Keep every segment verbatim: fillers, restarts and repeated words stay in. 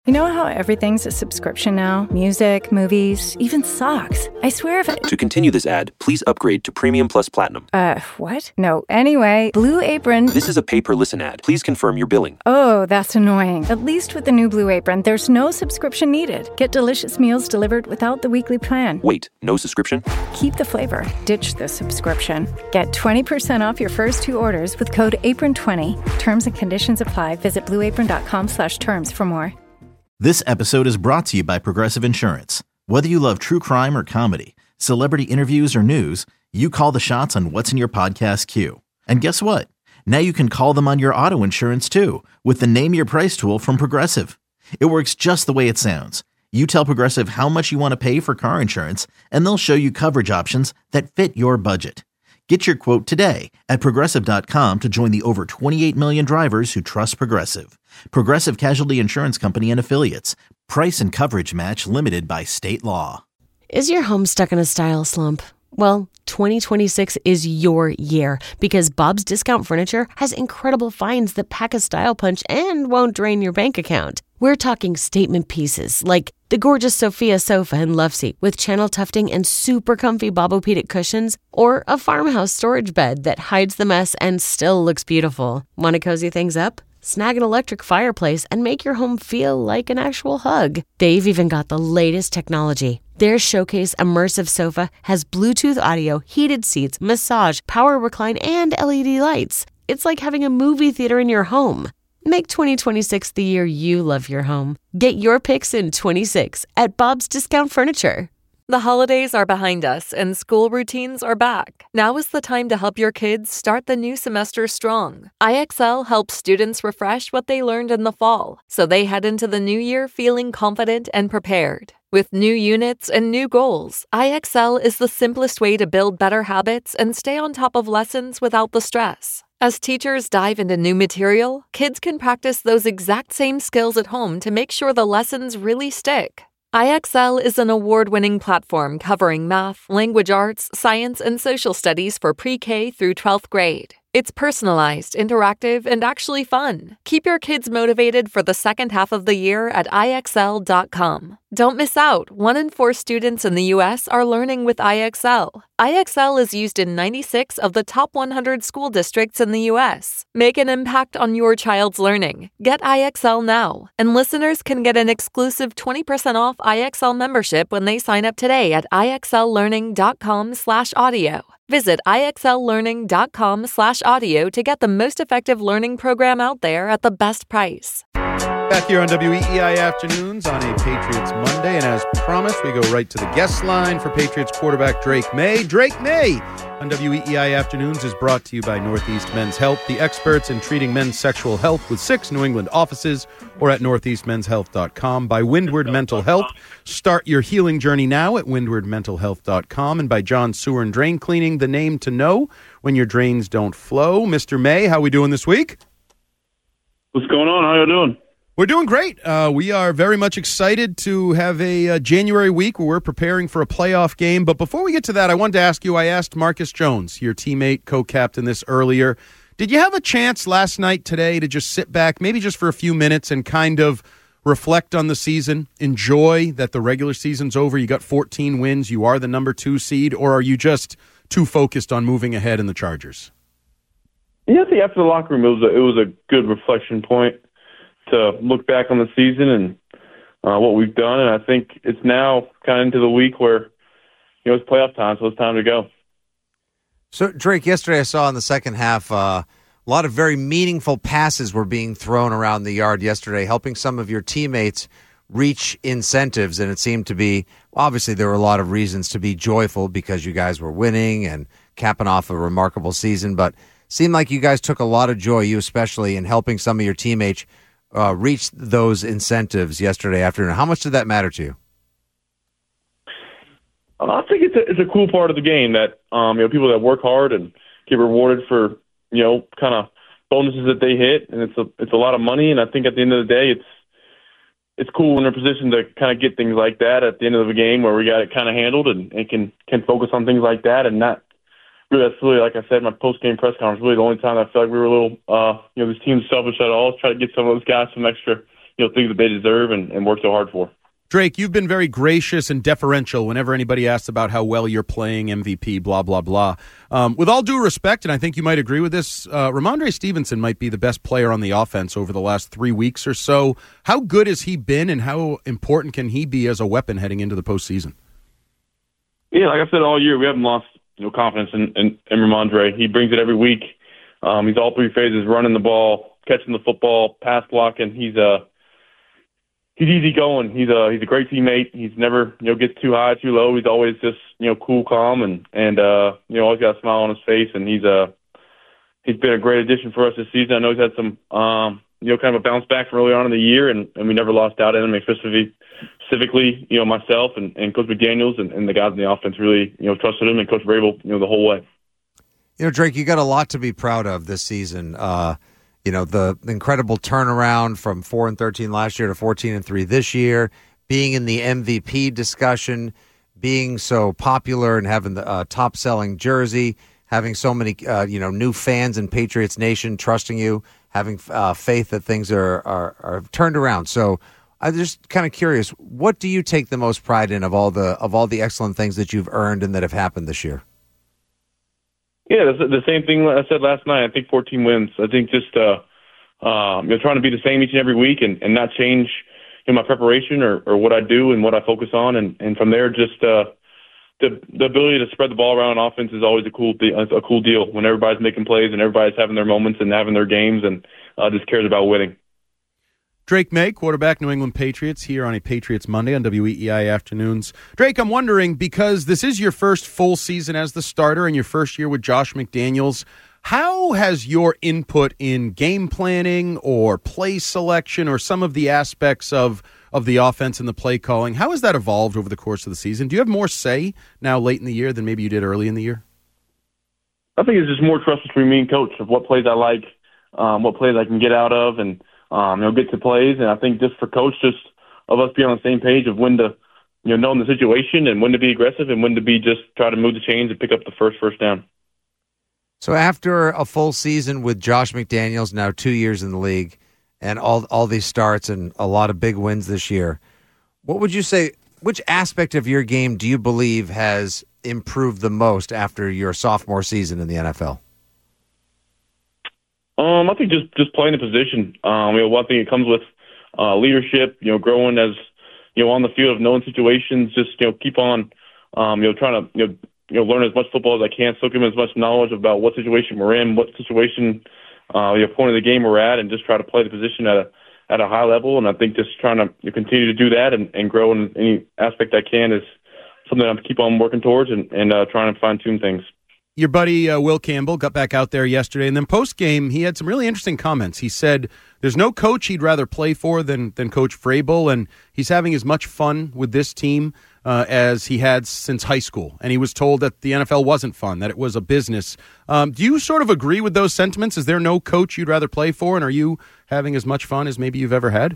You know how everything's a subscription now? Music, movies, even socks. I swear if it... To continue this ad, please upgrade to Premium Plus Platinum. Uh, what? No, anyway, Blue Apron... This is a pay-per-listen ad. Please confirm your billing. Oh, that's annoying. At least with the new Blue Apron, there's no subscription needed. Get delicious meals delivered without the weekly plan. Wait, no subscription? Keep the flavor. Ditch the subscription. Get twenty percent off your first two orders with code apron twenty. Terms and conditions apply. Visit blueapron.com slash terms for more. This episode is brought to you by Progressive Insurance. Whether you love true crime or comedy, celebrity interviews or news, you call the shots on what's in your podcast queue. And guess what? Now you can call them on your auto insurance too with the Name Your Price tool from Progressive. It works just the way it sounds. You tell Progressive how much you want to pay for car insurance, and they'll show you coverage options that fit your budget. Get your quote today at Progressive dot com to join the over twenty-eight million drivers who trust Progressive. Progressive Casualty Insurance Company and Affiliates. Price and coverage match limited by state law. Is your home stuck in a style slump? Well, twenty twenty-six is your year because Bob's Discount Furniture has incredible finds that pack a style punch and won't drain your bank account. We're talking statement pieces like the gorgeous Sophia sofa and love seat with channel tufting and super comfy Bobopedic cushions, or a farmhouse storage bed that hides the mess and still looks beautiful. Want to cozy things up? Snag an electric fireplace and make your home feel like an actual hug. They've even got the latest technology. Their Showcase Immersive Sofa has Bluetooth audio, heated seats, massage, power recline, and L E D lights. It's like having a movie theater in your home. Make twenty twenty-six the year you love your home. Get your picks in twenty-six at Bob's Discount Furniture. The holidays are behind us and school routines are back. Now is the time to help your kids start the new semester strong. I X L helps students refresh what they learned in the fall, so they head into the new year feeling confident and prepared. With new units and new goals, I X L is the simplest way to build better habits and stay on top of lessons without the stress. As teachers dive into new material, kids can practice those exact same skills at home to make sure the lessons really stick. I X L is an award-winning platform covering math, language arts, science, and social studies for pre-K through twelfth grade. It's personalized, interactive, and actually fun. Keep your kids motivated for the second half of the year at I X L dot com. Don't miss out. One in four students in the U S are learning with I X L. I X L is used in ninety-six of the top one hundred school districts in the U S. Make an impact on your child's learning. Get I X L now. And listeners can get an exclusive twenty percent off I X L membership when they sign up today at I X L learning dot com slash audio. Visit I X L learning dot com slash audio to get the most effective learning program out there at the best price. Back here on W E E I Afternoons on a Patriots Monday, and as promised, we go right to the guest line for Patriots quarterback Drake Maye. Drake Maye on W E E I Afternoons is brought to you by Northeast Men's Health, the experts in treating men's sexual health with six New England offices, or at northeast men's health dot com. By Windward Mental Health. Start your healing journey now at windward mental health dot com. And by John Sewer and Drain Cleaning, the name to know when your drains don't flow. Mister Maye, how we doing this week? What's going on? How you doing? We're doing great. Uh, we are very much excited to have a uh, January week where we're preparing for a playoff game. But before we get to that, I wanted to ask you, I asked Marcus Jones, your teammate, co-captain, this earlier. Did you have a chance last night, today, to just sit back, maybe just for a few minutes and kind of reflect on the season, enjoy that the regular season's over, you got fourteen wins, you are the number two seed, or are you just too focused on moving ahead in the Chargers? Yeah, I think after the locker room, it was a, it was a good reflection point to look back on the season and uh, what we've done. And I think it's now kind of into the week where, you know, it's playoff time, so it's time to go. So, Drake, yesterday I saw in the second half uh, a lot of very meaningful passes were being thrown around the yard yesterday, helping some of your teammates reach incentives. And it seemed to be, obviously there were a lot of reasons to be joyful because you guys were winning and capping off a remarkable season. But it seemed like you guys took a lot of joy, you especially, in helping some of your teammates uh, reach those incentives yesterday afternoon. How much did that matter to you? I think it's a, it's a cool part of the game that um, you know, people that work hard and get rewarded for, you know, kind of bonuses that they hit, and it's a it's a lot of money. And I think at the end of the day, it's it's cool when they're in a position to kind of get things like that at the end of the game where we got it kind of handled and, and can can focus on things like that and not really. That's really, like I said, my post game press conference. Really, the only time I felt like we were a little, uh, you know, this team's selfish at all. Try to get some of those guys some extra, you you know, things that they deserve and, and work so hard for. Drake, you've been very gracious and deferential whenever anybody asks about how well you're playing, M V P, blah, blah, blah. Um, with all due respect, and I think you might agree with this, uh, Ramondre Stevenson might be the best player on the offense over the last three weeks or so. How good has he been, and how important can he be as a weapon heading into the postseason? Yeah, like I said all year, we haven't lost you know, confidence in, in, in Ramondre. He brings it every week. Um, he's all three phases, running the ball, catching the football, pass blocking. He's a... Uh, He's easy going. He's a he's a great teammate. He's never you know gets too high, too low. He's always just you know cool, calm, and and uh, you know always got a smile on his face. And he's a he's been a great addition for us this season. I know he's had some um, you know kind of a bounce back from early on in the year, and, and we never lost out on him. Especially specifically you know myself and, and Coach McDaniels and, and the guys in the offense really you know trusted him, and Coach Vrabel you know the whole way. You know, Drake, you got a lot to be proud of this season. Uh, You know, the incredible turnaround from four and thirteen last year to fourteen and three this year, being in the M V P discussion, being so popular and having the uh, top selling jersey, having so many, uh, you know, new fans in Patriots Nation trusting you, having uh, faith that things are, are, are turned around. So I'm just kind of curious, what do you take the most pride in of all the of all the excellent things that you've earned and that have happened this year? Yeah, that's the same thing I said last night. I think fourteen wins. I think just uh, um, you know, trying to be the same each and every week and, and not change you know, my preparation or, or what I do and what I focus on. And, and from there, just uh, the the ability to spread the ball around on offense is always a cool a cool deal when everybody's making plays and everybody's having their moments and having their games and uh, just cares about winning. Drake May, quarterback, New England Patriots, here on a Patriots Monday on W E E I Afternoons. Drake, I'm wondering, because this is your first full season as the starter and your first year with Josh McDaniels, how has your input in game planning or play selection or some of the aspects of, of the offense and the play calling, how has that evolved over the course of the season? Do you have more say now late in the year than maybe you did early in the year? I think it's just more trust between me and coach of what plays I like, um, what plays I can get out of, and Um, you know, get to plays, and I think just for coach, just of us being on the same page of when to, you know, knowing the situation and when to be aggressive and when to be just try to move the chains and pick up the first first down. So after a full season with Josh McDaniels, now two years in the league, and all all these starts and a lot of big wins this year, what would you say? Which aspect of your game do you believe has improved the most after your sophomore season in the N F L? Um, I think just, just playing the position. Um, you know, one thing it comes with uh, leadership. You know, growing as you know on the field of knowing situations. Just you know, keep on. Um, you know, trying to you know, you know learn as much football as I can. Soak in as much knowledge about what situation we're in, what situation, uh, you know, point of the game we're at, and just try to play the position at a at a high level. And I think just trying to you know, continue to do that and, and grow in any aspect I can is something I keep on working towards and and uh, trying to fine tune things. Your buddy uh, Will Campbell got back out there yesterday, and then post-game, he had some really interesting comments. He said there's no coach he'd rather play for than than Coach Vrabel, and he's having as much fun with this team uh, as he had since high school. And he was told that the N F L wasn't fun, that it was a business. Um, do you sort of agree with those sentiments? Is there no coach you'd rather play for, and are you having as much fun as maybe you've ever had?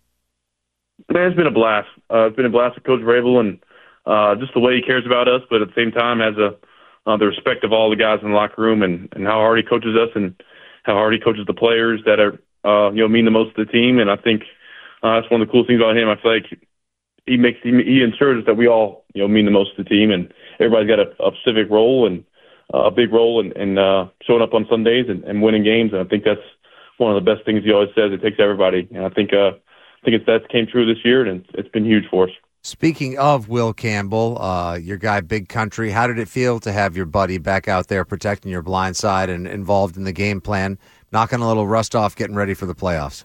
Man, it's been a blast. Uh, it's been a blast with Coach Vrabel and uh, just the way he cares about us, but at the same time has a Uh, the respect of all the guys in the locker room and, and how hard he coaches us and how hard he coaches the players that are, uh, you know, mean the most to the team. And I think uh, that's one of the cool things about him. I feel like he makes he, he ensures that we all, you know, mean the most to the team, and everybody's got a, a civic role and uh, a big role in, in uh, showing up on Sundays and, and winning games. And I think that's one of the best things he always says. It takes everybody, and I think uh, I think it's, that came true this year, and it's, it's been huge for us. Speaking of Will Campbell, uh, your guy, Big Country, how did it feel to have your buddy back out there protecting your blind side and involved in the game plan, knocking a little rust off, getting ready for the playoffs?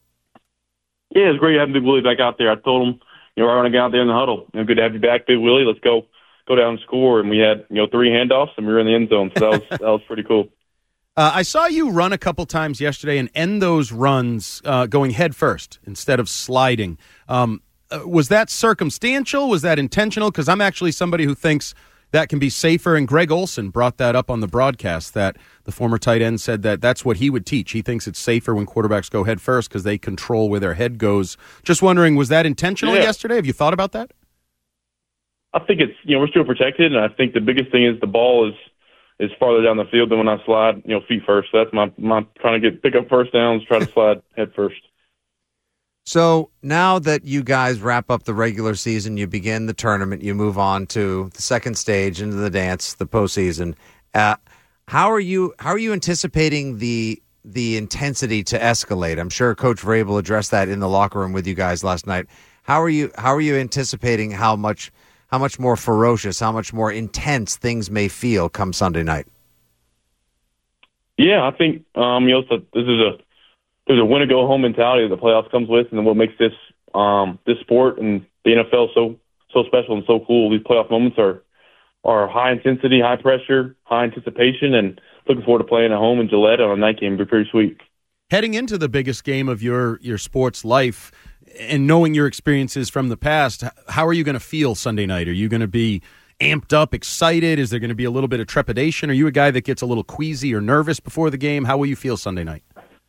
Yeah, it was great having Big Willie back out there. I told him, you know, right when I got out there in the huddle, you know, good to have you back, Big Willie. Let's go go down and score. And we had, you know, three handoffs, and we were in the end zone. So that was that was pretty cool. Uh, I saw you run a couple times yesterday and end those runs uh, going head first instead of sliding. Um Uh, was that circumstantial? Was that intentional? Because I'm actually somebody who thinks that can be safer, and Greg Olsen brought that up on the broadcast, that the former tight end said that that's what he would teach. He thinks it's safer when quarterbacks go head first because they control where their head goes. Just wondering, was that intentional yeah. yesterday? Have you thought about that? I think it's, you know, we're still protected, and I think the biggest thing is the ball is is farther down the field than when I slide, you know, feet first. So that's my, my trying to get pick up first downs, try to slide head first. So now that you guys wrap up the regular season, you begin the tournament, you move on to the second stage into the dance, the postseason. Uh, how are you? How are you anticipating the the intensity to escalate? I'm sure Coach Vrabel addressed that in the locker room with you guys last night. How are you? How are you anticipating how much how much more ferocious, how much more intense things may feel come Sunday night? Yeah, I think um, you know so this is a there's a win or go home mentality that the playoffs comes with, and then what makes this um, this sport and the N F L so so special and so cool. These playoff moments are are high intensity, high pressure, high anticipation, and looking forward to playing at home in Gillette on a night game. It'll be pretty sweet. Heading into the biggest game of your your sports life, and knowing your experiences from the past, how are you going to feel Sunday night? Are you going to be amped up, excited? Is there going to be a little bit of trepidation? Are you a guy that gets a little queasy or nervous before the game? How will you feel Sunday night?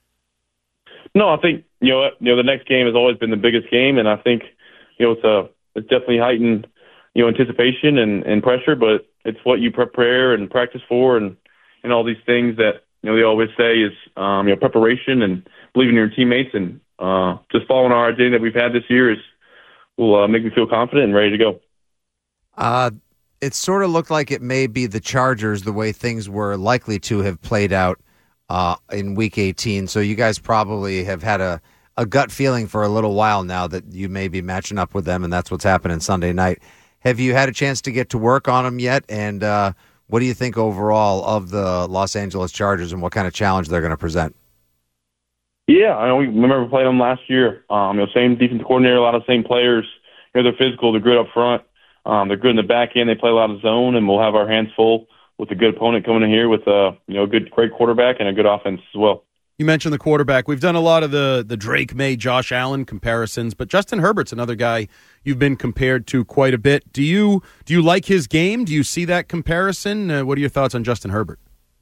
No, I think you know you know the next game has always been the biggest game, and I think you know it's a it's definitely heightened you know anticipation and, and pressure, but it's what you prepare and practice for, and and all these things that you know they always say is um, you know preparation and believing in your teammates, and uh, just following our identity that we've had this year is will uh, make me feel confident and ready to go. Uh, it sort of looked like it may be the Chargers the way things were likely to have played out Uh, in week eighteen. So you guys probably have had a, a gut feeling for a little while now that you may be matching up with them, and that's what's happening Sunday night. Have you had a chance to get to work on them yet? And uh, what do you think overall of the Los Angeles Chargers and what kind of challenge they're going to present? Yeah, I know we remember playing them last year. Um, you know, same defensive coordinator, a lot of the same players. You know, they're physical, they're good up front. Um, they're good in the back end. They play a lot of zone, and we'll have our hands full with a good opponent coming in here with a you know a good, great quarterback and a good offense as well. You mentioned the quarterback. We've done a lot of the the Drake May, Josh Allen comparisons, but Justin Herbert's another guy you've been compared to quite a bit. Do you do you like his game? Do you see that comparison? Uh, what are your thoughts on Justin Herbert?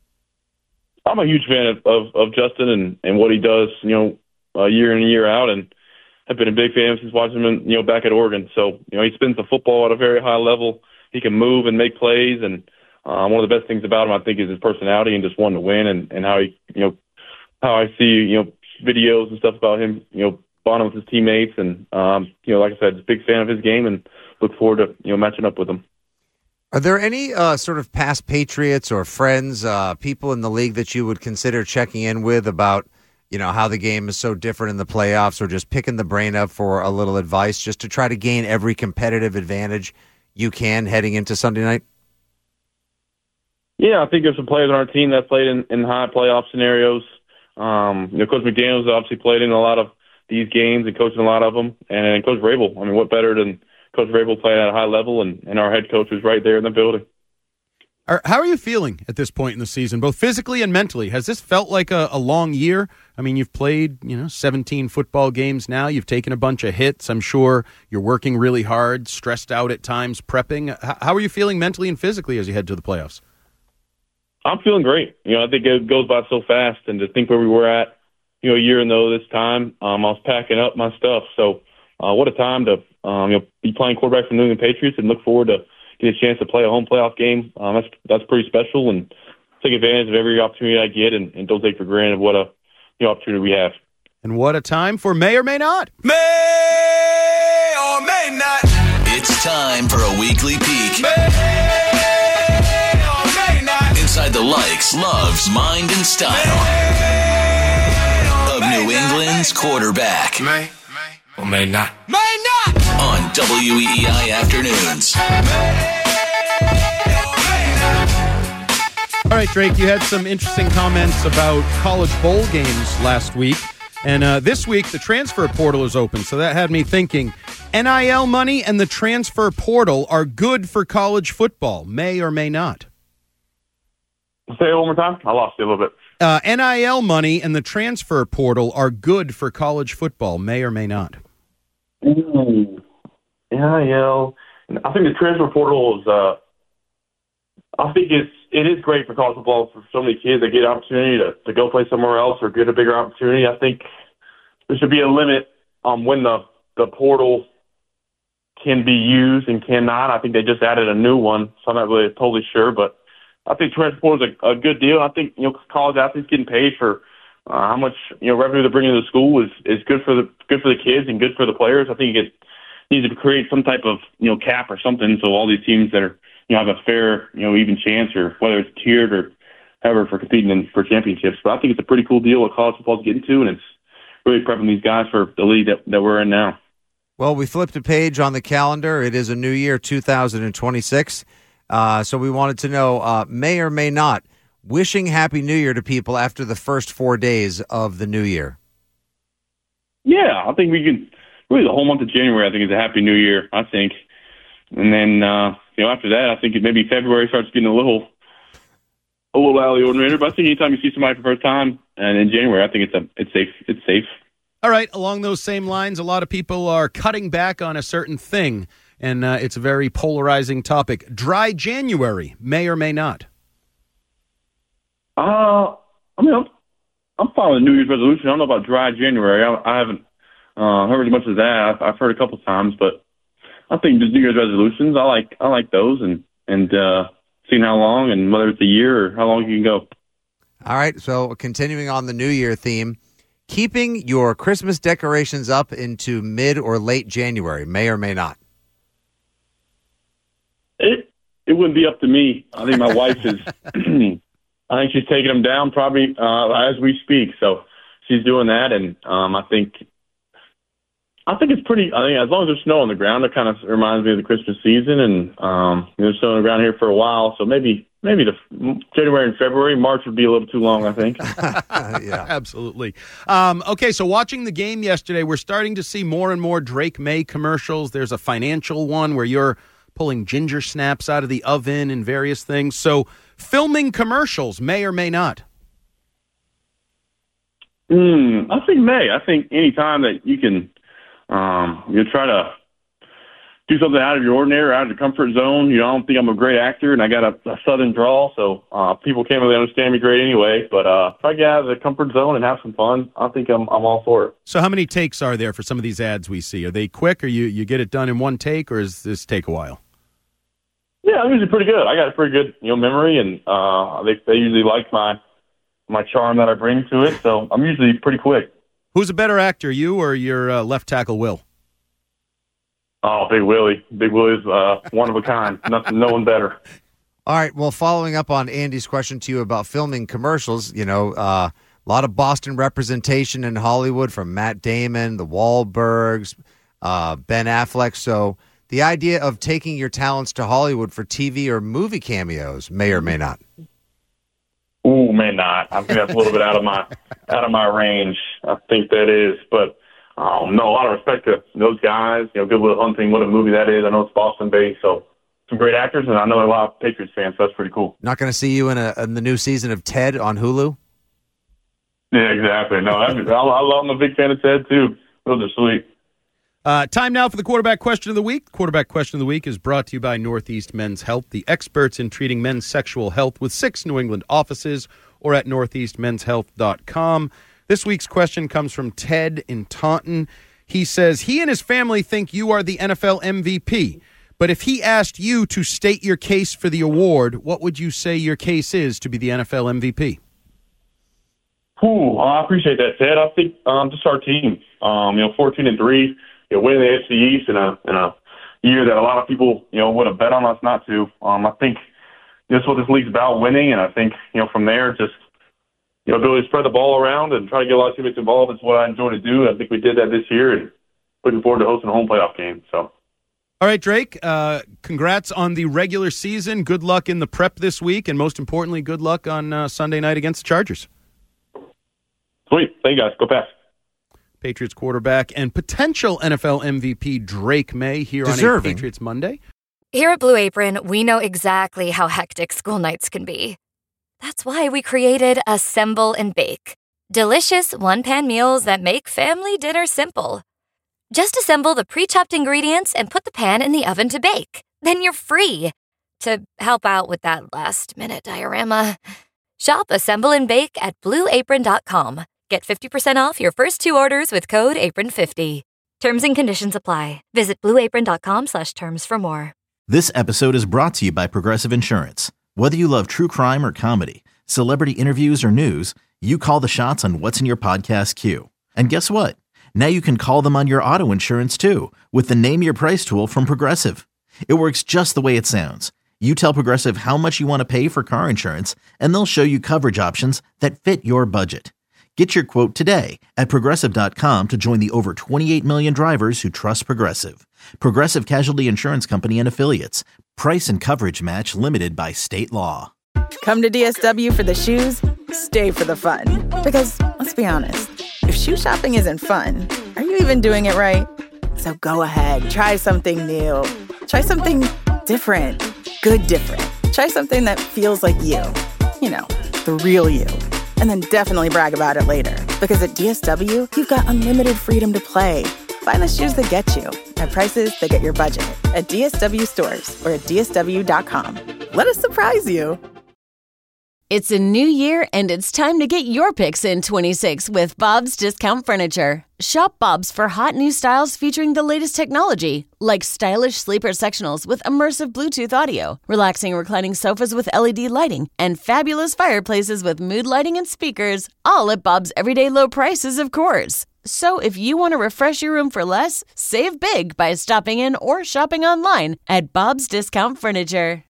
I'm a huge fan of, of, of Justin and, and what he does, you know, uh, year in and year out, and have been a big fan since watching him, you know, back at Oregon. So you know, he spins the football at a very high level. He can move and make plays, and Um, one of the best things about him, I think, is his personality and just wanting to win, and, and how he, you know, how I see, you know, videos and stuff about him, you know, bonding with his teammates, and um, you know, like I said, just a big fan of his game, and look forward to you know matching up with him. Are there any uh, sort of past Patriots or friends, uh, people in the league that you would consider checking in with about, you know, how the game is so different in the playoffs, or just picking the brain up for a little advice, just to try to gain every competitive advantage you can heading into Sunday night? Yeah, I think there's some players on our team that played in, in high playoff scenarios. Um, you know, Coach McDaniels obviously played in a lot of these games and coaching a lot of them. And, and Coach Vrabel, I mean, what better than Coach Vrabel playing at a high level, and, and our head coach was right there in the building. How are you feeling at this point in the season, both physically and mentally? Has this felt like a, a long year? I mean, you've played, you know, seventeen football games now. You've taken a bunch of hits. I'm sure you're working really hard, stressed out at times, prepping. How are you feeling mentally and physically as you head to the playoffs? I'm feeling great. You know, I think it goes by so fast, and to think where we were at, you know, a year ago this time, um, I was packing up my stuff. So, uh, what a time to, um, you know, be playing quarterback for the New England Patriots, and look forward to getting a chance to play a home playoff game. Um, that's that's pretty special, and take advantage of every opportunity I get, and, and don't take for granted what a you know, opportunity we have. And what a time for May or May Not. May or may not. It's time for a weekly peek. May inside the likes, loves, mind, and style of New England's quarterback. May or may not. May not! On W E E I Afternoons. All right, Drake, you had some interesting comments about college bowl games last week. And uh, this week, the transfer portal is open. So that had me thinking, N I L money and the transfer portal are good for college football. May or may not. Say it one more time. I lost you a little bit. Uh, N I L money and the transfer portal are good for college football. May or may not. Mm. N I L. I think the transfer portal is. Uh, I think it's it is great for college football for so many kids that get an opportunity to, to go play somewhere else or get a bigger opportunity. I think there should be a limit on when the the portal can be used and cannot. I think they just added a new one, so I'm not really totally sure, but I think transfer portal is a, a good deal. I think you know college athletes getting paid for, uh, how much you know revenue they're bringing to the school is, is good for the good for the kids and good for the players. I think it needs to create some type of you know cap or something so all these teams that are you know have a fair you know even chance, or whether it's tiered or however for competing in, for championships. But I think it's a pretty cool deal what college football's getting to, and it's really prepping these guys for the league that, that we're in now. Well, we flipped a page on the calendar. It is a new year, two thousand twenty-six. Uh, so we wanted to know, uh, may or may not, wishing Happy New Year to people after the first four days of the new year. Yeah, I think we can. Really, the whole month of January, I think, is a Happy New Year, I think. And then, uh, you know, after that, I think maybe February starts getting a little a little out of the ordinary. But I think anytime you see somebody for the first time, and in January, I think it's a it's safe. It's safe. All right, along those same lines, a lot of people are cutting back on a certain thing, and uh, it's a very polarizing topic. Dry January, may or may not. Uh, I mean, I'm, I'm following New Year's resolution. I don't know about dry January. I, I haven't uh, heard as much as that. I've, I've heard a couple times, but I think just New Year's resolutions, I like I like those, and, and uh, seeing how long and whether it's a year or how long you can go. All right, so continuing on the New Year theme, keeping your Christmas decorations up into mid or late January, may or may not. It it wouldn't be up to me. I think my wife is. I think she's taking them down probably uh, as we speak. So she's doing that, and um, I think I think it's pretty. I think as long as there's snow on the ground, it kind of reminds me of the Christmas season, and um, there's snow on the ground here for a while. So maybe maybe the January and February, March would be a little too long, I think. Yeah, absolutely. Um, okay, so watching the game yesterday, we're starting to see more and more Drake May commercials. There's a financial one where you're pulling ginger snaps out of the oven and various things. So filming commercials may or may not. Mm, I think may. I think any time that you can um, you try to do something out of your ordinary or out of your comfort zone. You know, I don't think I'm a great actor, and I got a, a southern drawl, so uh, people can't really understand me great anyway. But uh, if I get out of the comfort zone and have some fun, I think I'm I'm all for it. So how many takes are there for some of these ads we see? Are they quick, or you, you get it done in one take, or does this take a while? Yeah, I'm usually pretty good. I got a pretty good, you know, memory, and uh, they they usually like my my charm that I bring to it. So I'm usually pretty quick. Who's a better actor, you or your uh, left tackle Will? Oh, Big Willie. Big Willie's uh, one of a kind. Nothing, no one better. All right. Well, following up on Andy's question to you about filming commercials, you know, uh, a lot of Boston representation in Hollywood from Matt Damon, the Wahlbergs, uh, Ben Affleck. So the idea of taking your talents to Hollywood for T V or movie cameos may or may not. Ooh, may not. I think that's a little bit out of my out of my range. I think that is, but um, no, a lot of respect to those guys. You know, Good Will Hunting, what a movie that is. I know it's Boston based, so some great actors, and I know a lot of Patriots fans, so that's pretty cool. Not going to see you in, a, in the new season of Ted on Hulu? Yeah, exactly. No, I, I, I'm a big fan of Ted too. Those are sweet. Uh, time now for the quarterback question of the week. Quarterback question of the week is brought to you by Northeast Men's Health, the experts in treating men's sexual health with six New England offices, or at northeast men's health dot com. This week's question comes from Ted in Taunton. He says he and his family think you are the N F L M V P, but if he asked you to state your case for the award, what would you say your case is to be the N F L M V P? Ooh, I appreciate that, Ted. I think um, just our team, um, you know, fourteen and three. You know, winning the A F C East in a in a year that a lot of people, you know, would have bet on us not to. Um, I think that's what this league's about, winning, and I think, you know, from there, just, you know, ability to spread the ball around and try to get a lot of teammates involved is what I enjoy to do. I think we did that this year, and looking forward to hosting a home playoff game. So, all right, Drake, uh, congrats on the regular season. Good luck in the prep this week, and most importantly, good luck on uh, Sunday night against the Chargers. Sweet. Thank you, guys. Go Pats. Patriots quarterback and potential N F L M V P Drake May here Deserving. on a Patriots Monday. Here at Blue Apron, we know exactly how hectic school nights can be. That's why we created Assemble and Bake. Delicious one-pan meals that make family dinner simple. Just assemble the pre-chopped ingredients and put the pan in the oven to bake. Then you're free to help out with that last-minute diorama. Shop Assemble and Bake at blue apron dot com. Get fifty percent off your first two orders with code apron fifty. Terms and conditions apply. Visit blue apron dot com slash terms for more. This episode is brought to you by Progressive Insurance. Whether you love true crime or comedy, celebrity interviews or news, you call the shots on what's in your podcast queue. And guess what? Now you can call them on your auto insurance too with the Name Your Price tool from Progressive. It works just the way it sounds. You tell Progressive how much you want to pay for car insurance, and they'll show you coverage options that fit your budget. Get your quote today at Progressive dot com to join the over twenty-eight million drivers who trust Progressive. Progressive Casualty Insurance Company and Affiliates. Price and coverage match limited by state law. Come to D S W for the shoes, stay for the fun. Because, let's be honest, if shoe shopping isn't fun, are you even doing it right? So go ahead, try something new. Try something different. Good different. Try something that feels like you. You know, the real you. And then definitely brag about it later. Because at D S W, you've got unlimited freedom to play. Find the shoes that get you at prices that get your budget at D S W stores or at D S W dot com. Let us surprise you. It's a new year, and it's time to get your picks in twenty-six with Bob's Discount Furniture. Shop Bob's for hot new styles featuring the latest technology, like stylish sleeper sectionals with immersive Bluetooth audio, relaxing reclining sofas with L E D lighting, and fabulous fireplaces with mood lighting and speakers, all at Bob's everyday low prices, of course. So if you want to refresh your room for less, save big by stopping in or shopping online at Bob's Discount Furniture.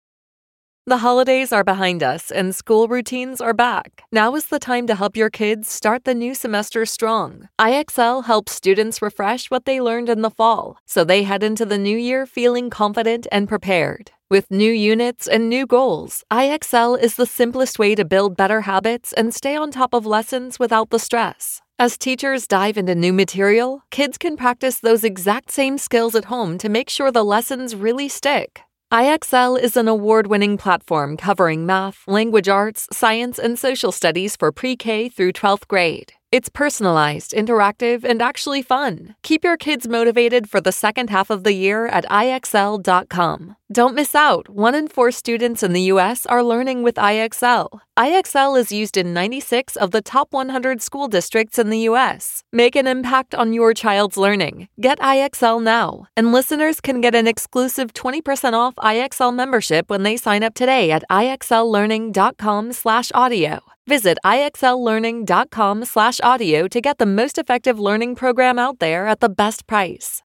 The holidays are behind us and school routines are back. Now is the time to help your kids start the new semester strong. I X L helps students refresh what they learned in the fall, so they head into the new year feeling confident and prepared. With new units and new goals, I X L is the simplest way to build better habits and stay on top of lessons without the stress. As teachers dive into new material, kids can practice those exact same skills at home to make sure the lessons really stick. I X L is an award-winning platform covering math, language arts, science, and social studies for pre-K through twelfth grade. It's personalized, interactive, and actually fun. Keep your kids motivated for the second half of the year at I X L dot com. Don't miss out. One in four students in the U S are learning with I X L. I X L is used in ninety-six of the top one hundred school districts in the U S. Make an impact on your child's learning. Get I X L now. And listeners can get an exclusive twenty percent off I X L membership when they sign up today at I X L learning dot com slash audio. Visit I X L learning dot com slash audio to get the most effective learning program out there at the best price.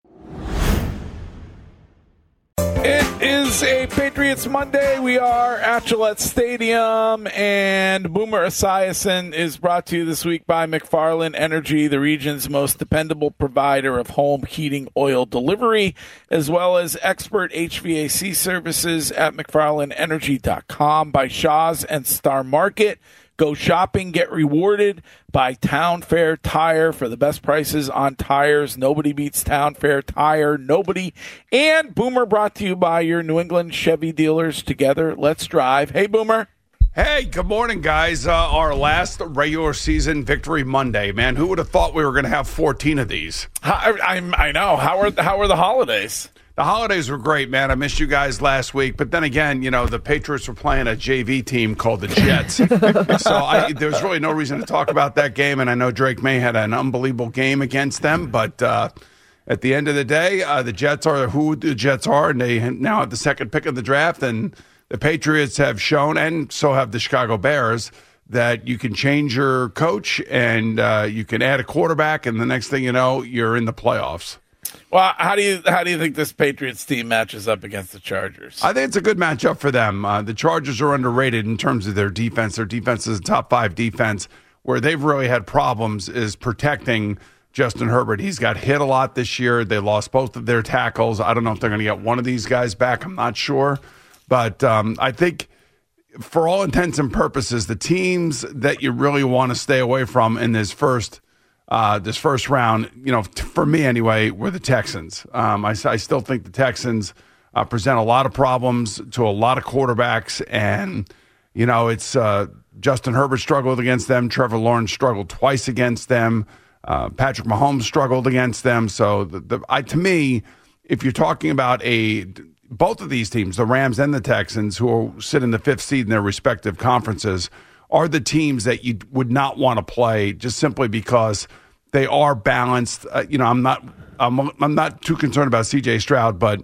It is a Patriots Monday. We are at Gillette Stadium, and Boomer Esiason is brought to you this week by McFarland Energy, the region's most dependable provider of home heating oil delivery, as well as expert H V A C services at McFarland Energy dot com, by Shaw's and Star Market. Go shopping, get rewarded by Town Fair Tire for the best prices on tires. Nobody beats Town Fair Tire. Nobody. And Boomer brought to you by your New England Chevy dealers. Together, let's drive. Hey, Boomer. Hey, good morning, guys. Uh, our last regular season Victory Monday, man. Who would have thought we were going to have fourteen of these? I, I, I know. How are, how are the holidays? The holidays were great, man. I missed you guys last week. But then again, you know, the Patriots were playing a J V team called the Jets. so I, there was really no reason to talk about that game. And I know Drake May had an unbelievable game against them. But uh, at the end of the day, uh, the Jets are who the Jets are. And they now have the second pick of the draft. And the Patriots have shown, and so have the Chicago Bears, that you can change your coach and uh, you can add a quarterback. And the next thing you know, you're in the playoffs. Well, how do you how do you think this Patriots team matches up against the Chargers? I think it's a good matchup for them. Uh, the Chargers are underrated in terms of their defense. Their defense is a top five defense. Where they've really had problems is protecting Justin Herbert. He's got hit a lot this year. They lost both of their tackles. I don't know if they're going to get one of these guys back. I'm not sure. But um, I think for all intents and purposes, the teams that you really want to stay away from in this first Uh, this first round, you know, t- for me anyway, were the Texans. Um, I, I still think the Texans uh, present a lot of problems to a lot of quarterbacks. And, you know, it's uh, Justin Herbert struggled against them. Trevor Lawrence struggled twice against them. Uh, Patrick Mahomes struggled against them. So, the, the, I, to me, if you're talking about a both of these teams, the Rams and the Texans, who are, sit in the fifth seed in their respective conferences, are the teams that you would not want to play just simply because they are balanced. Uh, you know, I'm not I'm, I'm not too concerned about C J Stroud, but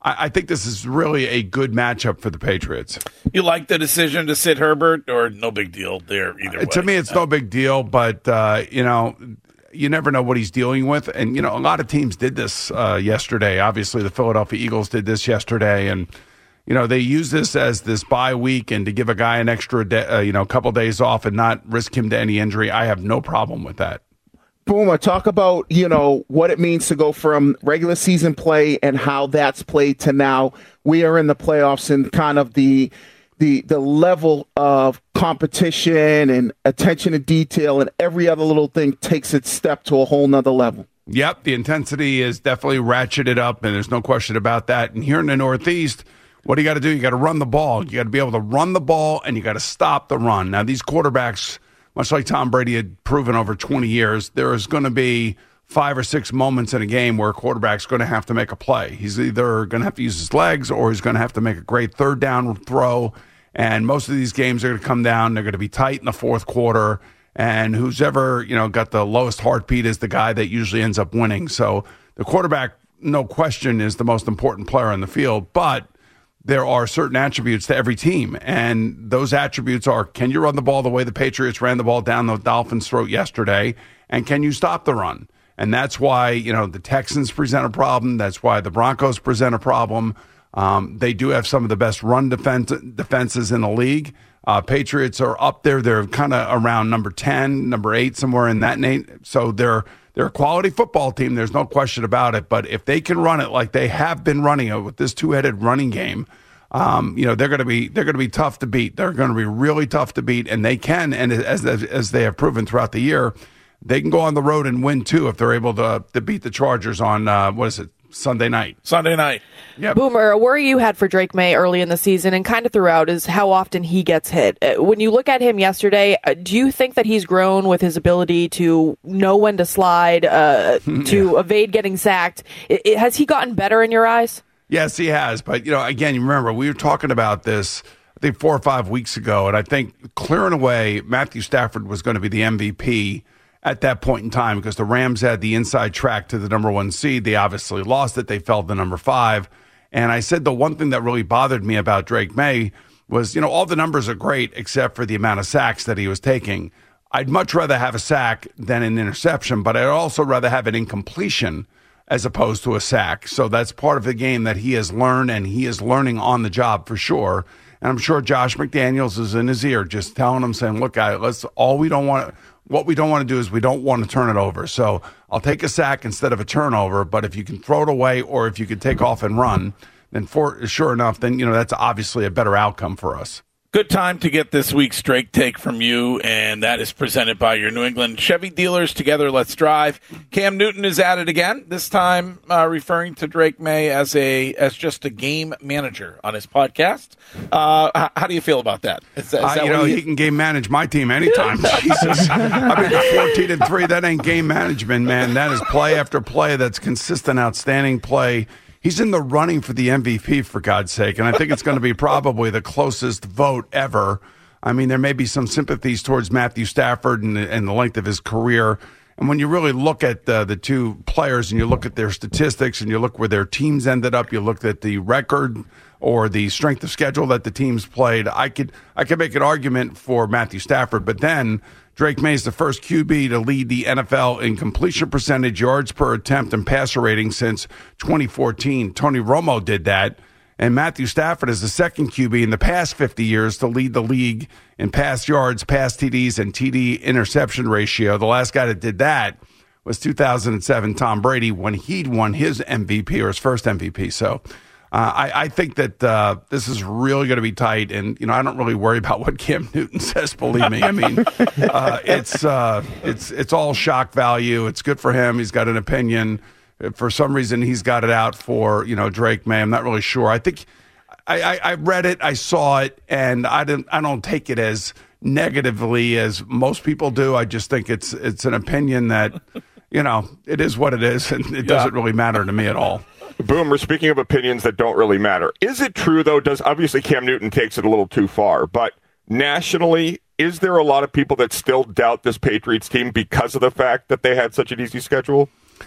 I, I think this is really a good matchup for the Patriots. You like the decision to sit Herbert, or no big deal there either way? To me, it's no big deal, but, uh, you know, you never know what he's dealing with. And, you know, a lot of teams did this uh, yesterday. Obviously, the Philadelphia Eagles did this yesterday. And, you know, they use this as this bye week and to give a guy an extra, day, uh, you know, couple days off and not risk him to any injury. I have no problem with that. Boomer, talk about, you know, what it means to go from regular season play and how that's played to now we are in the playoffs and kind of the the the level of competition and attention to detail and every other little thing takes its step to a whole nother level. Yep, the intensity is definitely ratcheted up, and there's no question about that. And here in the Northeast, what do you got to do? You got to run the ball. You got to be able to run the ball, and you got to stop the run. Now, these quarterbacks, much like Tom Brady had proven over twenty years, there is going to be five or six moments in a game where a quarterback's going to have to make a play. He's either going to have to use his legs or he's going to have to make a great third down throw. And most of these games are going to come down. They're going to be tight in the fourth quarter. And who's ever, you know, got the lowest heartbeat is the guy that usually ends up winning. So the quarterback, no question, is the most important player on the field. But there are certain attributes to every team, and those attributes are, can you run the ball the way the Patriots ran the ball down the Dolphins' throat yesterday, and can you stop the run? And that's why, you know, the Texans present a problem. That's why the Broncos present a problem. Um, they do have some of the best run defense, defenses in the league. Uh, Patriots are up there. They're kind of around number ten, number eight, somewhere in that name. So they're they're a quality football team. There's no question about it. But if they can run it like they have been running it with this two-headed running game, um, you know, they're going to be they're going to be tough to beat. They're going to be really tough to beat, and they can. And as as they have proven throughout the year, they can go on the road and win too if they're able to to beat the Chargers on uh, what is it? Sunday night. Sunday night. Yep. Boomer, a worry you had for Drake May early in the season and kind of throughout is how often he gets hit. When you look at him yesterday, do you think that he's grown with his ability to know when to slide, uh, to yeah. evade getting sacked? It, it, has he gotten better in your eyes? Yes, he has. But, you know, again, you remember, we were talking about this, I think, four or five weeks ago, and I think clearing away Matthew Stafford was going to be the M V P at that point in time because the Rams had the inside track to the number one seed. They obviously lost it. They fell to number five. And I said the one thing that really bothered me about Drake May was, you know, all the numbers are great except for the amount of sacks that he was taking. I'd much rather have a sack than an interception, but I'd also rather have an incompletion as opposed to a sack. So that's part of the game that he has learned, and he is learning on the job for sure. And I'm sure Josh McDaniels is in his ear just telling him, saying, look, guy, let's all we don't want What we don't want to do is we don't want to turn it over. So I'll take a sack instead of a turnover, but if you can throw it away or if you can take off and run, then for sure enough, then, you know, that's obviously a better outcome for us. Good time to get this week's Drake take from you, and that is presented by your New England Chevy dealers. Together, let's drive. Cam Newton is at it again, this time uh, referring to Drake May as a as just a game manager on his podcast. Uh, how, how do you feel about that? Is, is uh, that you know, you... he can game manage my team anytime. Jesus. I mean, fourteen and three, that ain't game management, man. That is play after play. That's consistent, outstanding play. He's in the running for the M V P, for God's sake, and I think it's going to be probably the closest vote ever. I mean, there may be some sympathies towards Matthew Stafford and, and the length of his career. And when you really look at uh, the two players and you look at their statistics and you look where their teams ended up, you look at the record or the strength of schedule that the teams played, I could I could make an argument for Matthew Stafford. But then Drake May is the first Q B to lead the N F L in completion percentage, yards per attempt, and passer rating since twenty fourteen. Tony Romo did that. And Matthew Stafford is the second Q B in the past fifty years to lead the league in pass yards, pass T Ds, and T D interception ratio. The last guy that did that was two thousand seven Tom Brady when he'd won his M V P or his first M V P. So uh, I, I think that uh, this is really going to be tight. And, you know, I don't really worry about what Cam Newton says, believe me. I mean, uh, it's, uh, it's, it's all shock value. It's good for him. He's got an opinion. For some reason, he's got it out for, you know, Drake May. I'm not really sure. I think I, I, I read it, I saw it, and I didn't. I don't take it as negatively as most people do. I just think it's it's an opinion that, you know, it is what it is, and it doesn't really matter to me at all. Boomer, speaking of opinions that don't really matter, is it true, though, does obviously Cam Newton takes it a little too far, but nationally, is there a lot of people that still doubt this Patriots team because of the fact that they had such an easy schedule?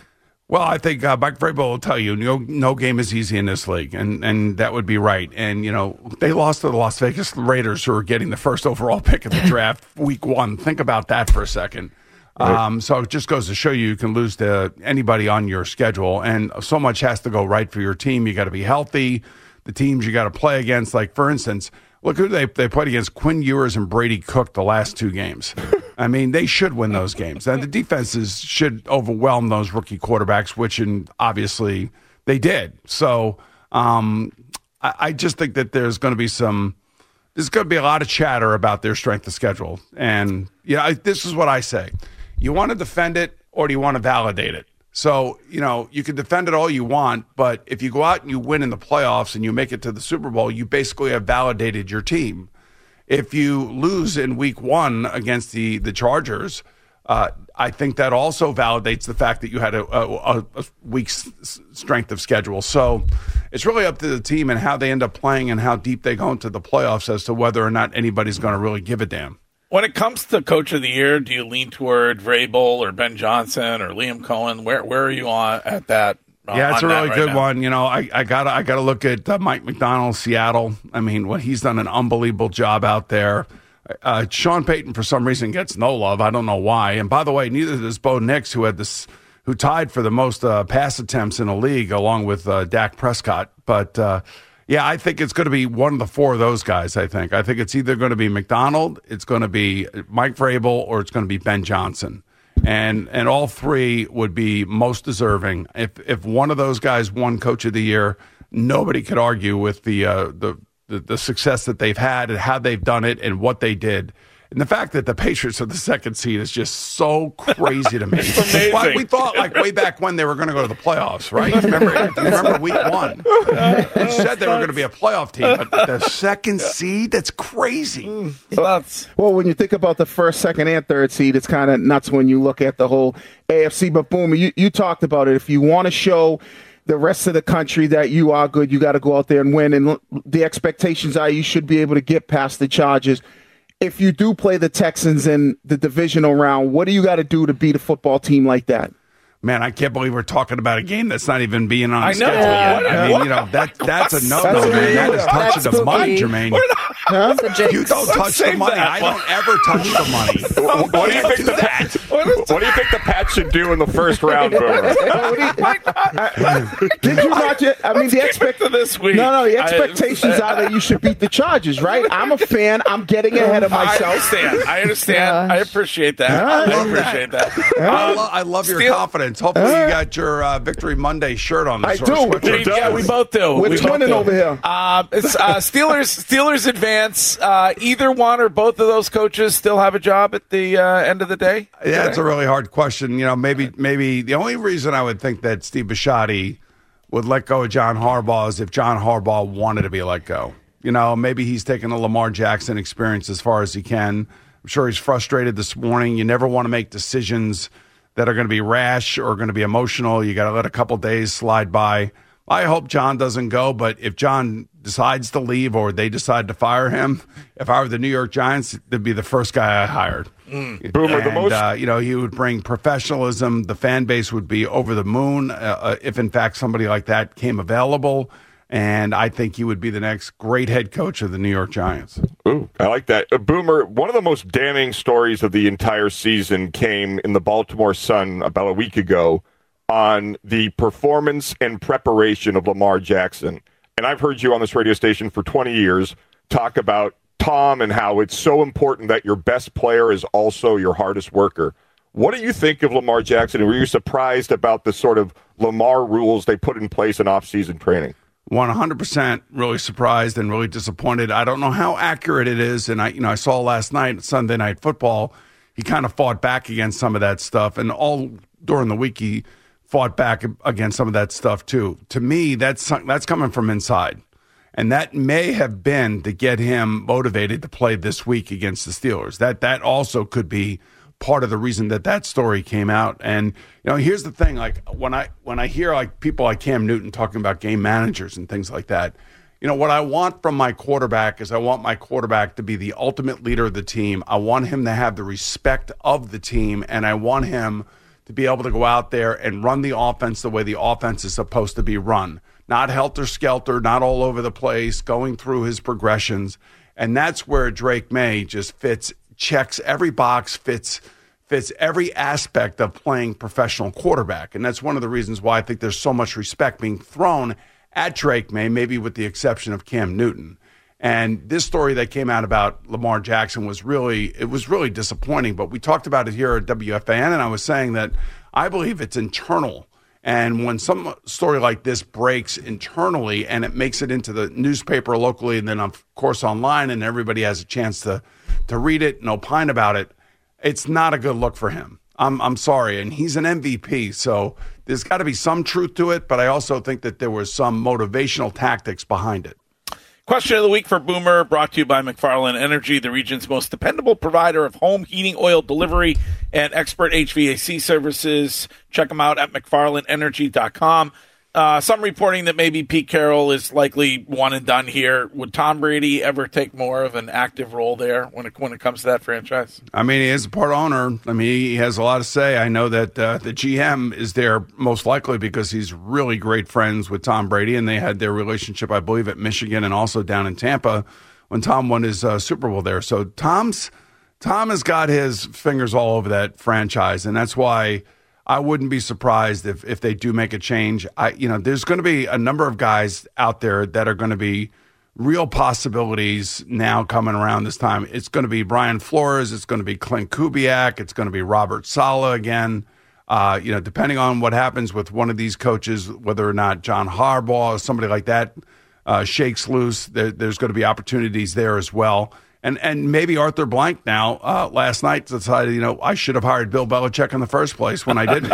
Well, I think uh, Mike Vrabel will tell you no, no game is easy in this league, and, and that would be right. And, you know, they lost to the Las Vegas Raiders, who are getting the first overall pick of the draft week one. Think about that for a second. Right. Um, so it just goes to show you you can lose to anybody on your schedule, and so much has to go right for your team. You got to be healthy. The teams you got to play against, like, for instance, look who they they played against, Quinn Ewers and Brady Cook the last two games. I mean, they should win those games. And the defenses should overwhelm those rookie quarterbacks, which and obviously they did. So um, I, I just think that there's going to be some – there's going to be a lot of chatter about their strength of schedule. And, you know, I, this is what I say. You want to defend it or do you want to validate it? So, you know, you can defend it all you want, but if you go out and you win in the playoffs and you make it to the Super Bowl, you basically have validated your team. If you lose in week one against the, the Chargers, uh, I think that also validates the fact that you had a, a, a weak s- strength of schedule. So it's really up to the team and how they end up playing and how deep they go into the playoffs as to whether or not anybody's going to really give a damn. When it comes to Coach of the Year, do you lean toward Vrabel or Ben Johnson or Liam Cohen? Where where are you on at that? Uh, yeah, it's a really right good now? one. You know, I, I gotta I gotta look at uh, Mike McDonald, Seattle. I mean, what he's done an unbelievable job out there. Uh, Sean Payton, for some reason, gets no love. I don't know why. And by the way, neither does Bo Nix, who had this, who tied for the most uh, pass attempts in the league, along with uh, Dak Prescott. But uh, yeah, I think it's going to be one of the four of those guys. I think. I think it's either going to be McDonald, it's going to be Mike Vrabel, or it's going to be Ben Johnson. And and all three would be most deserving. If if one of those guys won Coach of the Year, nobody could argue with the uh, the, the the success that they've had and how they've done it and what they did. And the fact that the Patriots are the second seed is just so crazy to me. It's amazing. But we thought, like, way back when they were going to go to the playoffs, right? Remember, remember week one? They said they were going to be a playoff team, but the second seed, that's crazy. Well, when you think about the first, second, and third seed, it's kind of nuts when you look at the whole A F C. But, Boomer, you, you talked about it. If you want to show the rest of the country that you are good, you got to go out there and win. And the expectations are you should be able to get past the Chargers. If you do play the Texans in the divisional round, what do you got to do to beat a football team like that? Man, I can't believe we're talking about a game that's not even being on the I know. schedule yet. What? I mean, you know, that that's a no-no, That's man. That is a- touching that's the money, spooky. Jermaine. Huh? You don't touch the Save money. that. I don't ever touch the money. What, what do you think the Pats? What do you think the Pats should do in the first round, Boomer? Did you not? Just, I mean, the expect to this week. No, no. The I- expectations are that you should beat the Chargers, right? I'm a fan. I'm getting ahead of I myself. understand. I understand. I appreciate that. I I love appreciate that. I, Um, lo- I love your Steel- confidence. Hopefully, you got your uh, Victory Monday shirt on. I This do. or We sweatshirt. do. Yeah, we both do. We're we both twinning do. over here. Uh, it's uh, Steelers. Steelers advance. Uh, either one or both of those coaches still have a job at the uh, end of the day. Yeah, it's a really hard question. You know, maybe maybe the only reason I would think that Steve Bisciotti would let go of John Harbaugh is if John Harbaugh wanted to be let go. You know, maybe he's taken the Lamar Jackson experience as far as he can. I'm sure he's frustrated this morning. You never want to make decisions that are going to be rash or going to be emotional. You got to let a couple days slide by. I hope John doesn't go, but if John decides to leave or they decide to fire him, if I were the New York Giants, that'd be the first guy I hired. Mm. Boomer, the And, most uh, you know, he would bring professionalism. The fan base would be over the moon uh, uh, if, in fact, somebody like that came available. And I think he would be the next great head coach of the New York Giants. Ooh, I like that. Uh, Boomer, one of the most damning stories of the entire season came in the Baltimore Sun about a week ago on the performance and preparation of Lamar Jackson. And I've heard you on this radio station for twenty years talk about Tom and how it's so important that your best player is also your hardest worker. What do you think of Lamar Jackson? And were you surprised about the sort of Lamar rules they put in place in off-season training? one hundred percent really surprised and really disappointed. I don't know how accurate it is. And I, you know, I saw last night, Sunday Night Football, he kind of fought back against some of that stuff. And all during the week, he fought back against some of that stuff too. To me, that's that's coming from inside. And that may have been to get him motivated to play this week against the Steelers. That that also could be part of the reason that that story came out. And, you know, here's the thing. Like, when I when I hear, like, people like Cam Newton talking about game managers and things like that, you know, what I want from my quarterback is I want my quarterback to be the ultimate leader of the team. I want him to have the respect of the team, and I want him to be able to go out there and run the offense the way the offense is supposed to be run. Not helter-skelter, not all over the place, going through his progressions. And that's where Drake May just fits, checks every box, fits fits every aspect of playing professional quarterback. And that's one of the reasons why I think there's so much respect being thrown at Drake May, maybe with the exception of Cam Newton. And this story that came out about Lamar Jackson was really, it was really disappointing. But we talked about it here at W F A N, and I was saying that I believe it's internal. And when some story like this breaks internally and it makes it into the newspaper locally and then, of course, online, and everybody has a chance to, to read it and opine about it, it's not a good look for him. I'm I'm sorry. And he's an M V P, so there's got to be some truth to it, but I also think that there was some motivational tactics behind it. Question of the week for Boomer, brought to you by McFarland Energy, the region's most dependable provider of home heating oil delivery and expert H V A C services. Check them out at mcfarland energy dot com. Uh, some reporting that maybe Pete Carroll is likely one and done here. Would Tom Brady ever take more of an active role there when it when it comes to that franchise? I mean, he is a part owner. I mean, he has a lot to say. I know that uh, the G M is there most likely because he's really great friends with Tom Brady, and they had their relationship, I believe, at Michigan and also down in Tampa when Tom won his uh, Super Bowl there. So Tom's Tom has got his fingers all over that franchise, and that's why I wouldn't be surprised if, if they do make a change. I, you know, there's going to be a number of guys out there that are going to be real possibilities now coming around this time. It's going to be Brian Flores. It's going to be Clint Kubiak. It's going to be Robert Saleh again. Uh, you know, depending on what happens with one of these coaches, whether or not John Harbaugh or somebody like that uh, shakes loose, there, there's going to be opportunities there as well. And and maybe Arthur Blank now uh, last night decided, you know, I should have hired Bill Belichick in the first place when I didn't.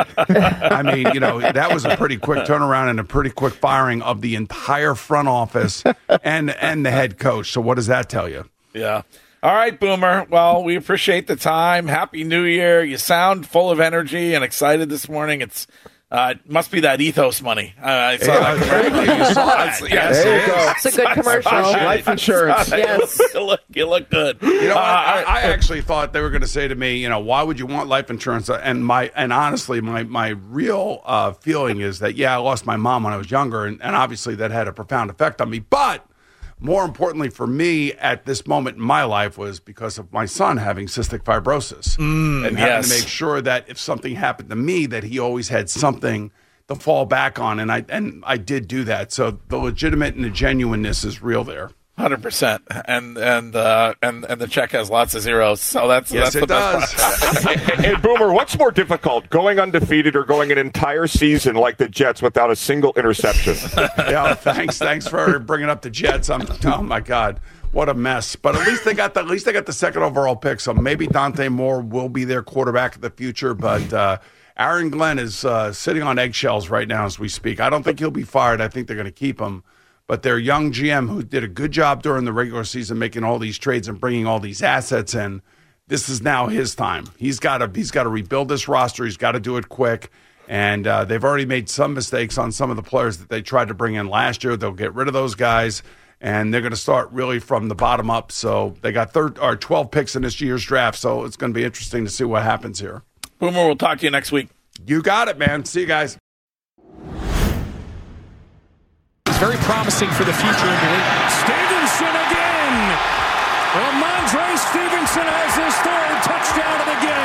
I mean, you know, that was a pretty quick turnaround and a pretty quick firing of the entire front office and and the head coach. So what does that tell you? Yeah. All right, Boomer. Well, we appreciate the time. Happy New Year. You sound full of energy and excited this morning. It's Uh, it must be that Ethos money. Uh, I saw yeah, that commercial. You saw that. Yes, there you go. It's a good commercial. Life insurance. Yes. You look, you look good. You know, uh, I, I actually thought they were going to say to me, you know, why would you want life insurance? And my and honestly, my my real uh, feeling is that, yeah, I lost my mom when I was younger, and, and obviously that had a profound effect on me. But more importantly for me at this moment in my life was because of my son having cystic fibrosis mm, and yes. having to make sure that if something happened to me, that he always had something to fall back on. And I and I did do that. So the legitimate and the genuineness is real there. one hundred percent. And and uh, and and the check has lots of zeros. So that's yes, that's it the does. best part. Hey, Boomer, what's more difficult, going undefeated or going an entire season like the Jets without a single interception? Yeah, thanks. Thanks for bringing up the Jets. I'm, oh my God, what a mess! But at least they got the at least they got the second overall pick. So maybe Dante Moore will be their quarterback of the future. But uh, Aaron Glenn is uh, sitting on eggshells right now as we speak. I don't think he'll be fired. I think they're going to keep him. But their young G M, who did a good job during the regular season, making all these trades and bringing all these assets in, this is now his time. He's got to he's got to rebuild this roster. He's got to do it quick. And uh, they've already made some mistakes on some of the players that they tried to bring in last year. They'll get rid of those guys, and they're going to start really from the bottom up. So they got third or twelve picks in this year's draft. So it's going to be interesting to see what happens here. Boomer, we'll talk to you next week. You got it, man. See you guys. Very promising for the future of the league. Stevenson again. Ramondre Stevenson has his third touchdown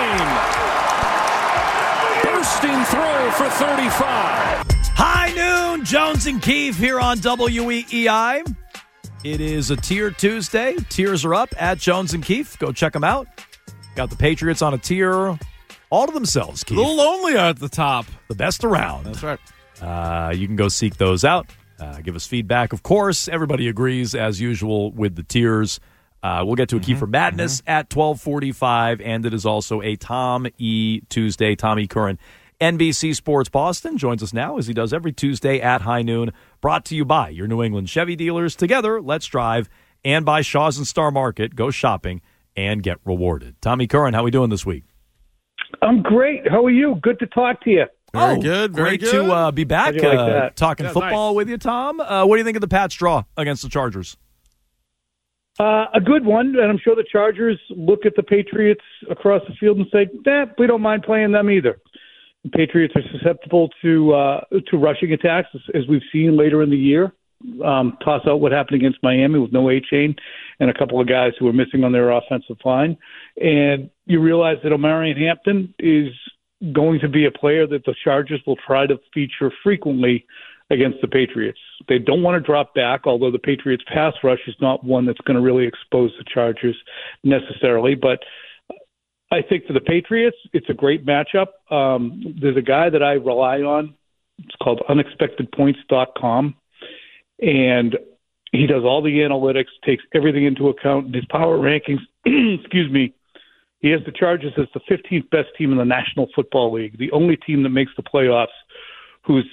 of the game. Bursting throw for thirty-five. High noon, Jones and Keefe here on W E E I. It is a Tier Tuesday. Tiers are up at Jones and Keefe. Go check them out. Got the Patriots on a tier all to themselves, Keefe. A little lonely at the top. The best around. That's right. Uh, you can go seek those out. Uh, give us feedback. Of course, everybody agrees, as usual, with the tiers. Uh, we'll get to a Key mm-hmm. for Madness mm-hmm. at twelve forty-five, and it is also a Tom E. Tuesday. Tom E. Curran, N B C Sports Boston, joins us now, as he does every Tuesday at high noon, brought to you by your New England Chevy dealers. Together, let's drive, and by Shaw's and Star Market. Go shopping and get rewarded. Tom E. Curran, how are we doing this week? I'm great. How are you? Good to talk to you. Very oh, good. Very great good. to uh, be back like uh, talking yeah, football nice. with you, Tom. Uh, what do you think of the Pats' draw against the Chargers? Uh, a good one, and I'm sure the Chargers look at the Patriots across the field and say, "Nah, we don't mind playing them either." The Patriots are susceptible to uh, to rushing attacks, as, as we've seen later in the year. Um, toss out what happened against Miami with no A-Chain and a couple of guys who were missing on their offensive line. And you realize that Omarion Hampton is going to be a player that the Chargers will try to feature frequently against the Patriots. They don't want to drop back, although the Patriots' pass rush is not one that's going to really expose the Chargers necessarily. But I think for the Patriots, it's a great matchup. Um, there's a guy that I rely on. It's called unexpected points dot com. And he does all the analytics, takes everything into account in his power rankings. Excuse me. He has the Chargers as the fifteenth best team in the National Football League, the only team that makes the playoffs whose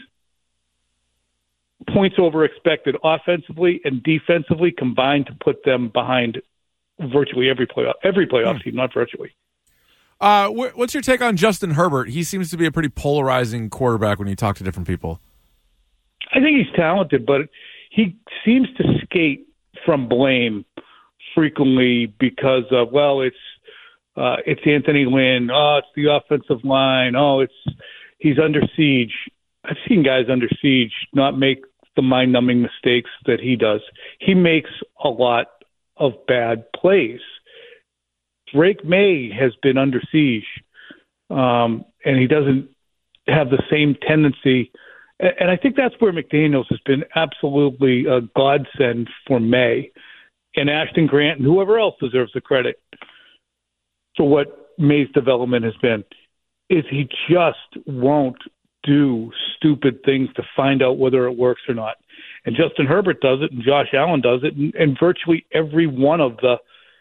points over expected offensively and defensively combined to put them behind virtually every playoff every playoff team, not virtually. Uh, wh- what's your take on Justin Herbert? He seems to be a pretty polarizing quarterback when you talk to different people. I think he's talented, but he seems to skate from blame frequently because of, well, it's uh, it's Anthony Lynn. Oh, it's the offensive line. Oh, it's he's under siege. I've seen guys under siege not make the mind-numbing mistakes that he does. He makes a lot of bad plays. Drake May has been under siege, um, and he doesn't have the same tendency. And I think that's where McDaniels has been absolutely a godsend for May and Ashton Grant and whoever else deserves the credit for what May's development has been, is he just won't do stupid things to find out whether it works or not. And Justin Herbert does it, and Josh Allen does it, and, and virtually every one of the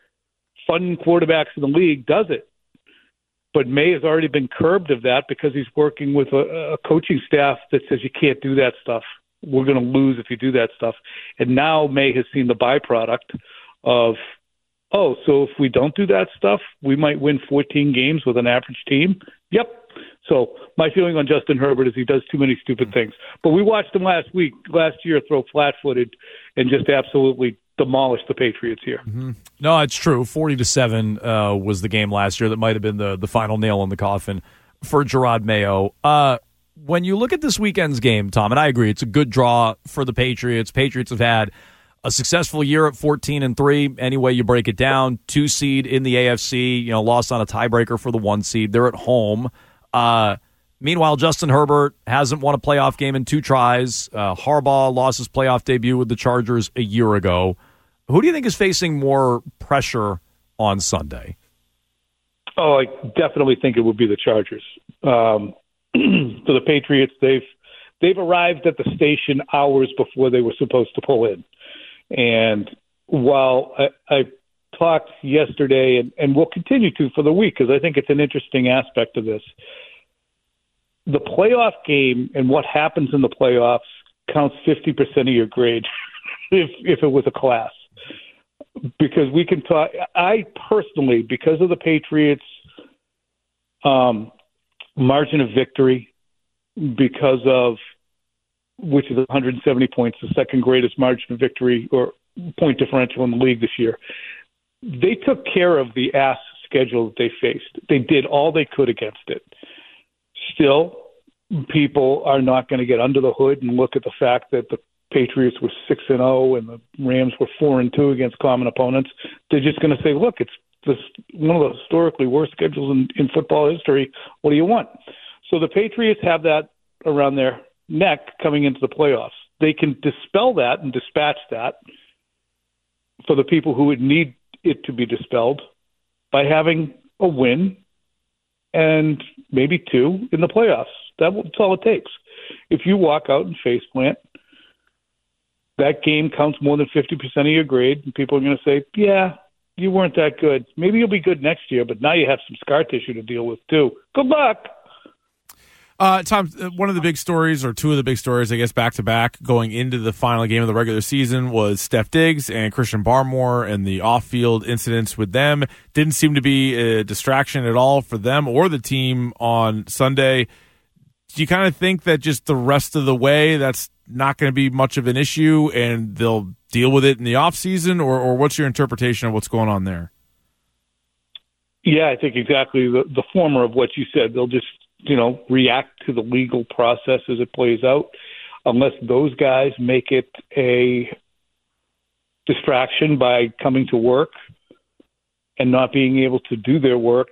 fun quarterbacks in the league does it. But May has already been curbed of that because he's working with a, a coaching staff that says you can't do that stuff. We're going to lose if you do that stuff. And now May has seen the byproduct of, oh, so if we don't do that stuff, we might win fourteen games with an average team. Yep. So my feeling on Justin Herbert is he does too many stupid things. But we watched him last week, last year, throw flat-footed and just absolutely demolish the Patriots here. Mm-hmm. No, it's true. Forty to seven uh, was the game last year that might have been the the final nail in the coffin for Gerard Mayo. Uh, when you look at this weekend's game, Tom, and I agree, it's a good draw for the Patriots. Patriots have had a successful year at fourteen and three. Any way you break it down, two seed in the A F C. You know, lost on a tiebreaker for the one seed. They're at home. Uh, meanwhile, Justin Herbert hasn't won a playoff game in two tries. Uh, Harbaugh lost his playoff debut with the Chargers a year ago. Who do you think is facing more pressure on Sunday? Oh, I definitely think it would be the Chargers. Um, for the Patriots, they've they've arrived at the station hours before they were supposed to pull in. And while I, I talked yesterday, and, and will continue to for the week, because I think it's an interesting aspect of this, the playoff game and what happens in the playoffs counts fifty percent of your grade if if it was a class. Because we can talk, I personally, because of the Patriots' um, margin of victory, because of which is one hundred seventy points, the second greatest margin of victory or point differential in the league this year, they took care of the ass schedule that they faced. They did all they could against it. Still, people are not going to get under the hood and look at the fact that the Patriots were six and zero and the Rams were four and two against common opponents. They're just going to say, "Look, it's this one of the historically worst schedules in, in football history. What do you want?" So the Patriots have that around their neck coming into the playoffs. They can dispel that and dispatch that for the people who would need it to be dispelled by having a win and maybe two in the playoffs. That's all it takes. If you walk out and face plant, that game counts more than fifty percent of your grade, and people are going to say, yeah, you weren't that good. Maybe you'll be good next year, but now you have some scar tissue to deal with too. Good luck. Uh, Tom, one of the big stories, or two of the big stories, I guess, back-to-back going into the final game of the regular season was Steph Diggs and Christian Barmore and the off-field incidents with them. Didn't seem to be a distraction at all for them or the team on Sunday. Do you kind of think that just the rest of the way that's not going to be much of an issue and they'll deal with it in the offseason, or, or what's your interpretation of what's going on there? Yeah, I think exactly the, the former of what you said. They'll just you know, react to the legal process as it plays out. Unless those guys make it a distraction by coming to work and not being able to do their work,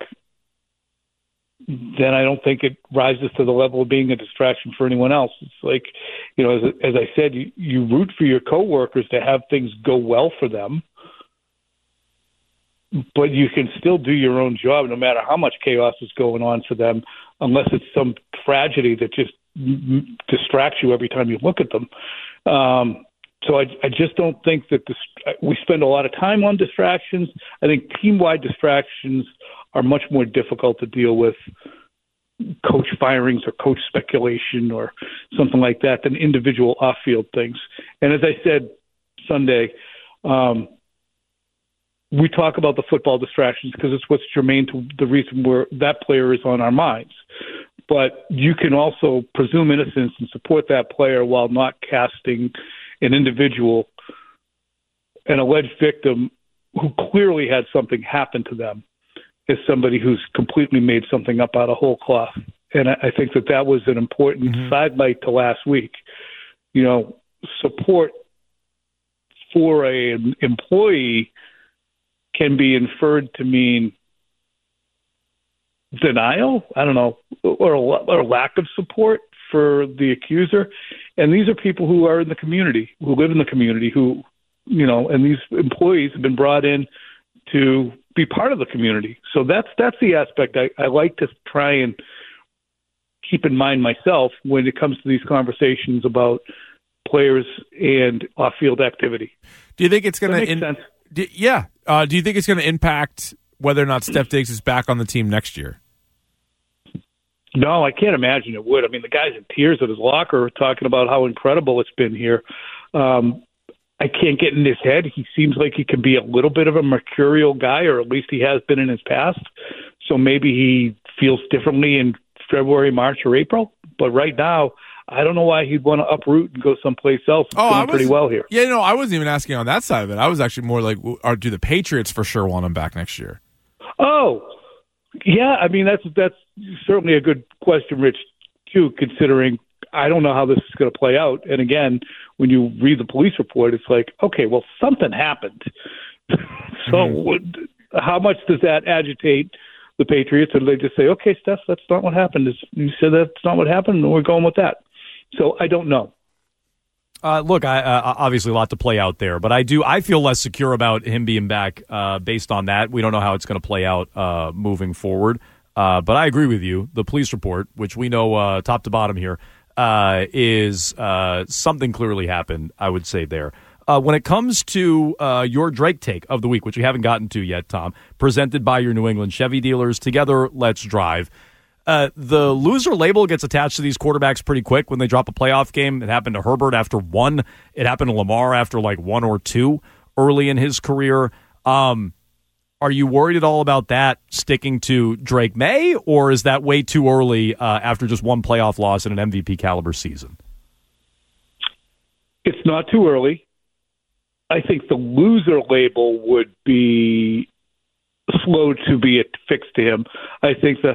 then I don't think it rises to the level of being a distraction for anyone else. It's like, you know, as, as I said, you, you root for your coworkers to have things go well for them, but you can still do your own job no matter how much chaos is going on for them, unless it's some tragedy that just m- distracts you every time you look at them. Um, so I, I just don't think that this, we spend a lot of time on distractions. I think team-wide distractions are much more difficult to deal with, coach firings or coach speculation or something like that, than individual off-field things. And as I said Sunday, um, we talk about the football distractions because it's what's germane to the reason where that player is on our minds. But you can also presume innocence and support that player while not casting an individual, an alleged victim who clearly had something happen to them, as somebody who's completely made something up out of whole cloth. And I, I think that that was an important mm-hmm. sidelight to last week. You know, support for a, an employee can be inferred to mean denial, I don't know, or, or lack of support for the accuser. And these are people who are in the community, who live in the community, who, you know, and these employees have been brought in to be part of the community. So that's that's the aspect I, I like to try and keep in mind myself when it comes to these conversations about players and off-field activity. Do you think it's going to in- sense? Do, yeah. Uh, do you think it's going to impact whether or not Steph Diggs is back on the team next year? No, I can't imagine it would. I mean, the guy's in tears at his locker talking about how incredible it's been here. Um, I can't get in his head. He seems like he can be a little bit of a mercurial guy, or at least he has been in his past. So maybe he feels differently in February, March, or April. But right now, I don't know why he'd want to uproot and go someplace else. It's oh, doing I was, pretty well here. Yeah, no, I wasn't even asking on that side of it. I was actually more like, are, do the Patriots for sure want him back next year? Oh, yeah. I mean, that's that's certainly a good question, Rich, too, considering I don't know how this is going to play out. And again, when you read the police report, it's like, okay, well, something happened. so mm-hmm. how much does that agitate the Patriots? Or do they just say, okay, Steph, that's not what happened. You said that's not what happened, and we're going with that. So I don't know. Uh, look, I, uh, obviously a lot to play out there, but I do I feel less secure about him being back uh, based on that. We don't know how it's going to play out uh, moving forward. Uh, but I agree with you. The police report, which we know uh, top to bottom here, uh, is uh, something clearly happened, I would say there. Uh, when it comes to uh, your Drake take of the week, which we haven't gotten to yet, Tom, presented by your New England Chevy dealers, Together Let's Drive. Uh, the loser label gets attached to these quarterbacks pretty quick when they drop a playoff game. It happened to Herbert after one. It happened to Lamar after like one or two early in his career. Um, are you worried at all about that sticking to Drake May, or is that way too early uh, after just one playoff loss in an M V P caliber season? It's not too early. I think the loser label would be slow to be affixed to him. I think the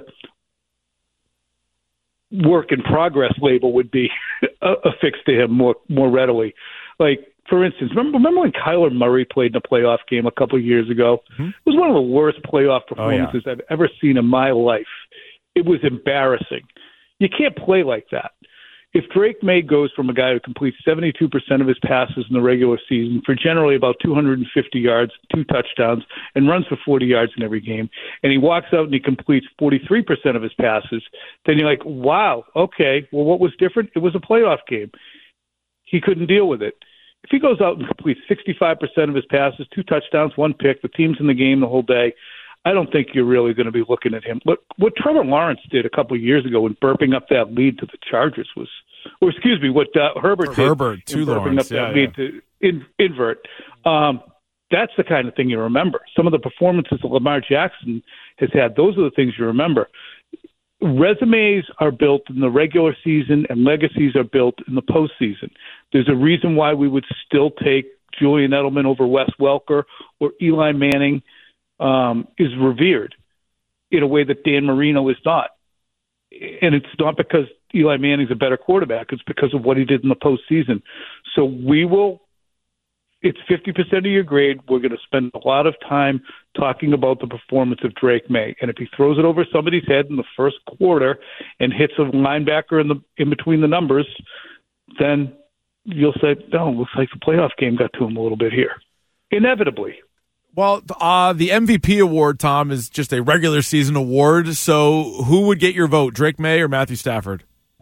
work in progress label would be affixed to him more more readily. Like, for instance, remember, remember when Kyler Murray played in a playoff game a couple of years ago? Mm-hmm. It was one of the worst playoff performances oh, yeah. I've ever seen in my life. It was embarrassing. You can't play like that. If Drake May goes from a guy who completes seventy-two percent of his passes in the regular season for generally about two hundred fifty yards, two touchdowns, and runs for forty yards in every game, and he walks out and he completes forty-three percent of his passes, then you're like, wow, okay, well, what was different? It was a playoff game. He couldn't deal with it. If he goes out and completes sixty-five percent of his passes, two touchdowns, one pick, the team's in the game the whole day, I don't think you're really going to be looking at him. What what Trevor Lawrence did a couple of years ago in burping up that lead to the Chargers was, or excuse me, what uh, Herbert did Herbert to in burping Lawrence, up that yeah, lead yeah. to in, invert. Um, that's the kind of thing you remember. Some of the performances that Lamar Jackson has had, those are the things you remember. Resumes are built in the regular season and legacies are built in the postseason. There's a reason why we would still take Julian Edelman over Wes Welker, or Eli Manning um, is revered in a way that Dan Marino is not. and it's not because Eli Manning's a better quarterback. It's because of what he did in the postseason. So we will. It's fifty percent of your grade. We're going to spend a lot of time talking about the performance of Drake May. And if he throws it over somebody's head in the first quarter and hits a linebacker in the in between the numbers, then you'll say, no, looks like the playoff game got to him a little bit here. Inevitably. Well, uh, the M V P award, Tom, is just a regular season award. So who would get your vote, Drake May or Matthew Stafford?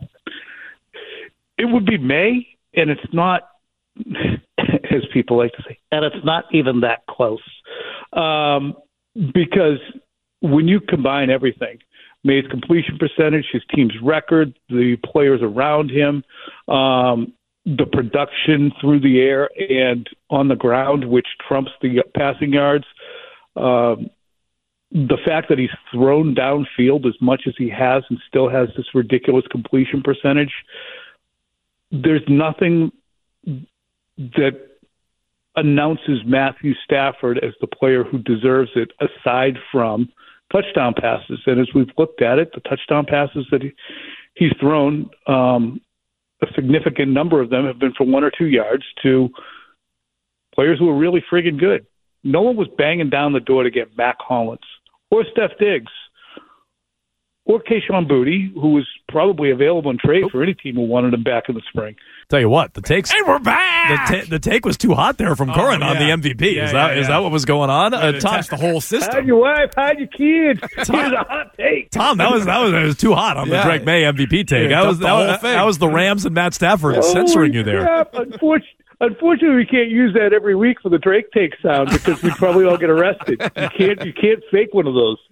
It would be May, and it's not, as people like to say, and it's not even that close. Um, because when you combine everything, May's completion percentage, his team's record, the players around him, um, the production through the air and on the ground, which trumps the passing yards, um, the fact that he's thrown downfield as much as he has and still has this ridiculous completion percentage, there's nothing that announces Matthew Stafford as the player who deserves it aside from touchdown passes. And as we've looked at it, the touchdown passes that he, he's thrown, um, a significant number of them have been from one or two yards to players who are really friggin' good. No one was banging down the door to get Mac Hollins or Steph Diggs or Kayshon Boutte, who was probably available in trade for any team who wanted him back in the spring. Tell you what, the takes. And we're back. The, ta- the take was too hot there from Oh, Curran yeah. on the M V P. Yeah, is that yeah, is yeah. that what was going on? Uh, To Tom, test the whole system. Hide your wife, hide your kids. Here's a hot take. Tom, that was that was, that was too hot on Yeah. the Drake May M V P take. Yeah, that was the that, whole was thing. that was the Rams and Matt Stafford Holy censoring you there. crap. Unfortunately, unfortunately, we can't use that every week for the Drake take sound because we'd probably all get arrested. You can't you can't fake one of those.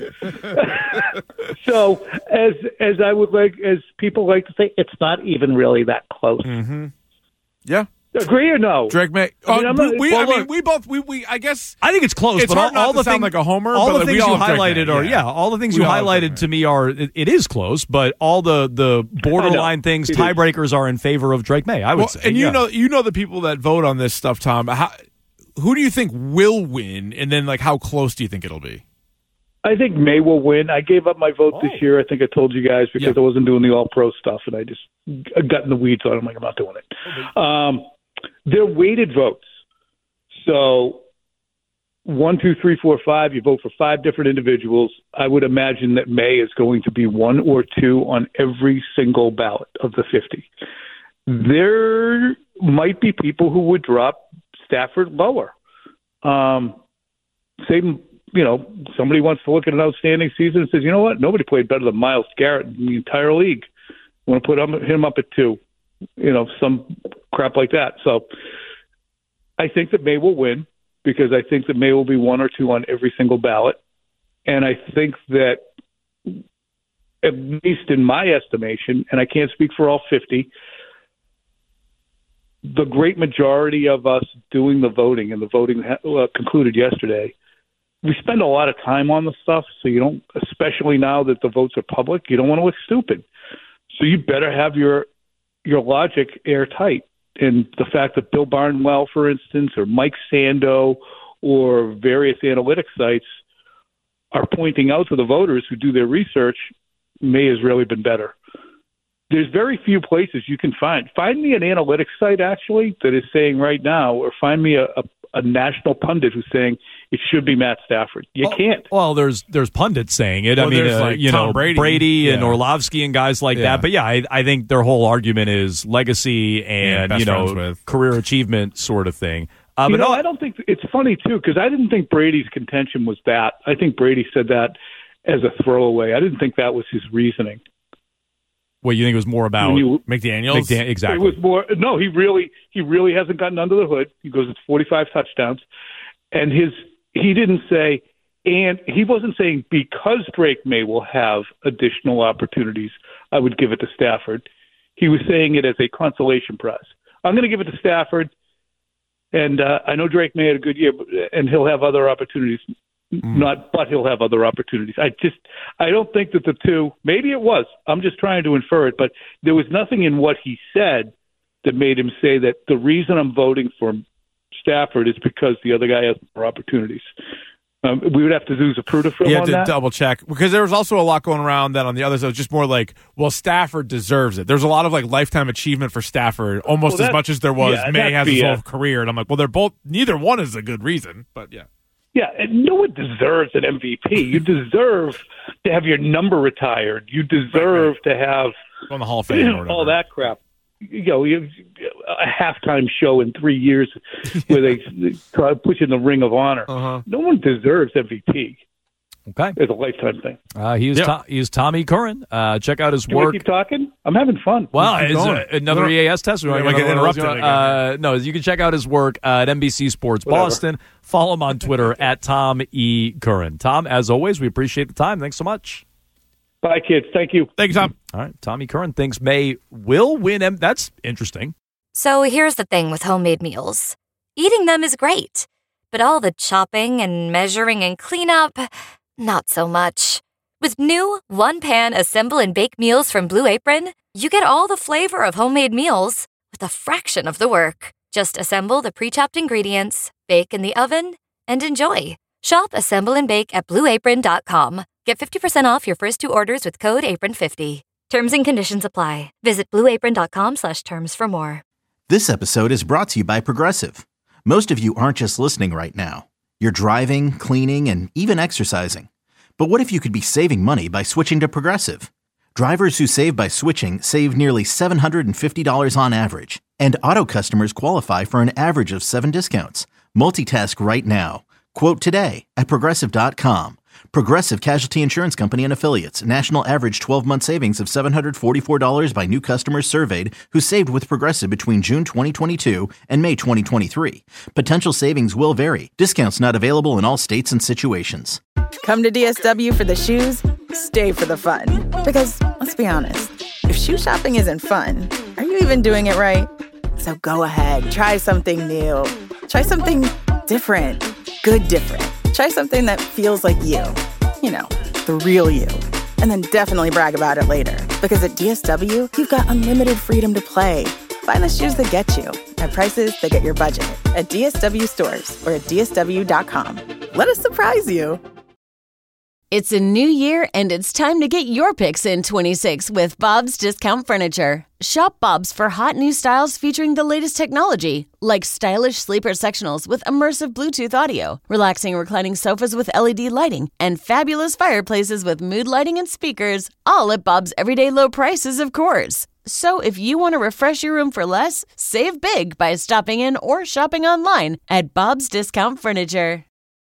So as as I would like as people like to say, it's not even really that close. Mm-hmm. Yeah. Agree or no? Drake May. I mean, Uh, I'm not- we, well, I mean, look- we both. We, we. I guess. I think it's close, It's but hard all, not all to the sound thing- like a homer, All but the like, we things you all have Drake highlighted May, are yeah. yeah. All the things We you all have Drake highlighted to me are it, it is close, but all the the borderline things, It is. tiebreakers are in favor of Drake May. I would Well, say, and you yeah. know, you know the people that vote on this stuff, Tom. How, who do you think will win, and then like how close do you think it'll be? I think May will win. I gave up my vote this year. I think I told you guys because I wasn't doing the all-pro stuff, and I just got in the weeds on it. I'm like, I'm not doing it. Um, they're weighted votes. So one, two, three, four, five, you vote for five different individuals. I would imagine that May is going to be one or two on every single ballot of the fifty. There might be people who would drop Stafford lower. Um, same You know, somebody wants to look at an outstanding season and says, you know what, nobody played better than Myles Garrett in the entire league. I want to put him, him up at two, you know, some crap like that. So I think that May will win because I think that May will be one or two on every single ballot. And I think that, at least in my estimation, and I can't speak for all fifty, the great majority of us doing the voting, and the voting uh, concluded yesterday, we spend a lot of time on the stuff, so you don't, especially now that the votes are public, you don't want to look stupid. So you better have your your logic airtight. And the fact that Bill Barnwell, for instance, or Mike Sando, or various analytic sites are pointing out to the voters who do their research, May has really been better. There's very few places you can find. Find me an analytics site, actually, that is saying right now, or find me a, a, a national pundit who's saying it should be Matt Stafford. You well, can't. Well, there's there's pundits saying it. Well, I mean, there's, uh, like, you Tom know, Brady. Brady, Yeah. and Orlovsky and guys like Yeah. that. But yeah, I, I think their whole argument is legacy and, best you know, friends with. career achievement sort of thing. Uh, you but know, no, I don't think it's funny too because I didn't think Brady's contention was that. I think Brady said that as a throwaway. I didn't think that was his reasoning. What you think it was more about When you- McDaniels? McDan- exactly. It was more. No, he really, he really hasn't gotten under the hood. He goes, it's forty-five touchdowns, and his he didn't say, and he wasn't saying because Drake May will have additional opportunities, I would give it to Stafford. He was saying it as a consolation prize. I'm going to give it to Stafford, and uh, I know Drake May had a good year, but, and he'll have other opportunities. Mm. Not, but he'll have other opportunities. I just, I don't think that the two. Maybe it was. I'm just trying to infer it, but there was nothing in what he said that made him say that the reason I'm voting for Stafford is because the other guy has more opportunities. Um, we would have to do Zapruder film Yeah, on to that. double check, because there was also a lot going around that on the other side. It was just more like, well, Stafford deserves it. There's a lot of like lifetime achievement for Stafford, almost Well, as much as there was yeah, May has his B S. whole career. And I'm like, well, they're both, neither one is a good reason, but yeah. Yeah, and no one deserves an M V P. You deserve to have your number retired. You deserve right, right. to have on the Hall of Fame or whatever. all that crap. You know, you, a halftime show in three years where they, they try to push in the Ring of Honor. Uh-huh. No one deserves M V P. Okay, it's a lifetime thing. Uh, he is Yeah. to, he is Tommy Curran. Uh, check out his Can work. we keep talking? I'm having fun. Well, Keep it's going. uh, another E A S test. We might get interrupted again. Uh, no, you can check out his work uh, at N B C Sports Whatever. Boston. Follow him on Twitter at Tom E. Curran. Tom, as always, we appreciate the time. Thanks so much. Bye, kids. Thank you. Thanks, Tom. All right, Tommy Curran thinks May will win. M- That's interesting. So here's the thing with homemade meals. Eating them is great, but all the chopping and measuring and cleanup, not so much. With new one-pan assemble and bake meals from Blue Apron, you get all the flavor of homemade meals with a fraction of the work. Just assemble the pre-chopped ingredients, bake in the oven, and enjoy. Shop, assemble, and bake at blue apron dot com. Get fifty percent off your first two orders with code apron fifty. Terms and conditions apply. Visit blue apron dot com slash terms for more. This episode is brought to you by Progressive. Most of you aren't just listening right now. You're driving, cleaning, and even exercising. But what if you could be saving money by switching to Progressive? Drivers who save by switching save nearly seven hundred fifty dollars on average. And auto customers qualify for an average of seven discounts. Multitask right now. Quote today at Progressive dot com. Progressive Casualty Insurance Company and Affiliates. National average twelve-month savings of seven hundred forty-four dollars by new customers surveyed who saved with Progressive between June twenty twenty-two and May twenty twenty-three. Potential savings will vary. Discounts not available in all states and situations. Come to D S W for the shoes, stay for the fun. Because, let's be honest, if shoe shopping isn't fun, are you even doing it right? So go ahead, try something new. Try something different. Good different. Try something that feels like you. You know, the real you. And then definitely brag about it later. Because at D S W, you've got unlimited freedom to play. Find the shoes that get you at prices that get your budget at D S W stores or at D S W dot com. Let us surprise you. It's a new year, and it's time to get your picks in twenty-six with Bob's Discount Furniture. Shop Bob's for hot new styles featuring the latest technology, like stylish sleeper sectionals with immersive Bluetooth audio, relaxing reclining sofas with L E D lighting, and fabulous fireplaces with mood lighting and speakers, all at Bob's everyday low prices, of course. So if you want to refresh your room for less, save big by stopping in or shopping online at Bob's Discount Furniture.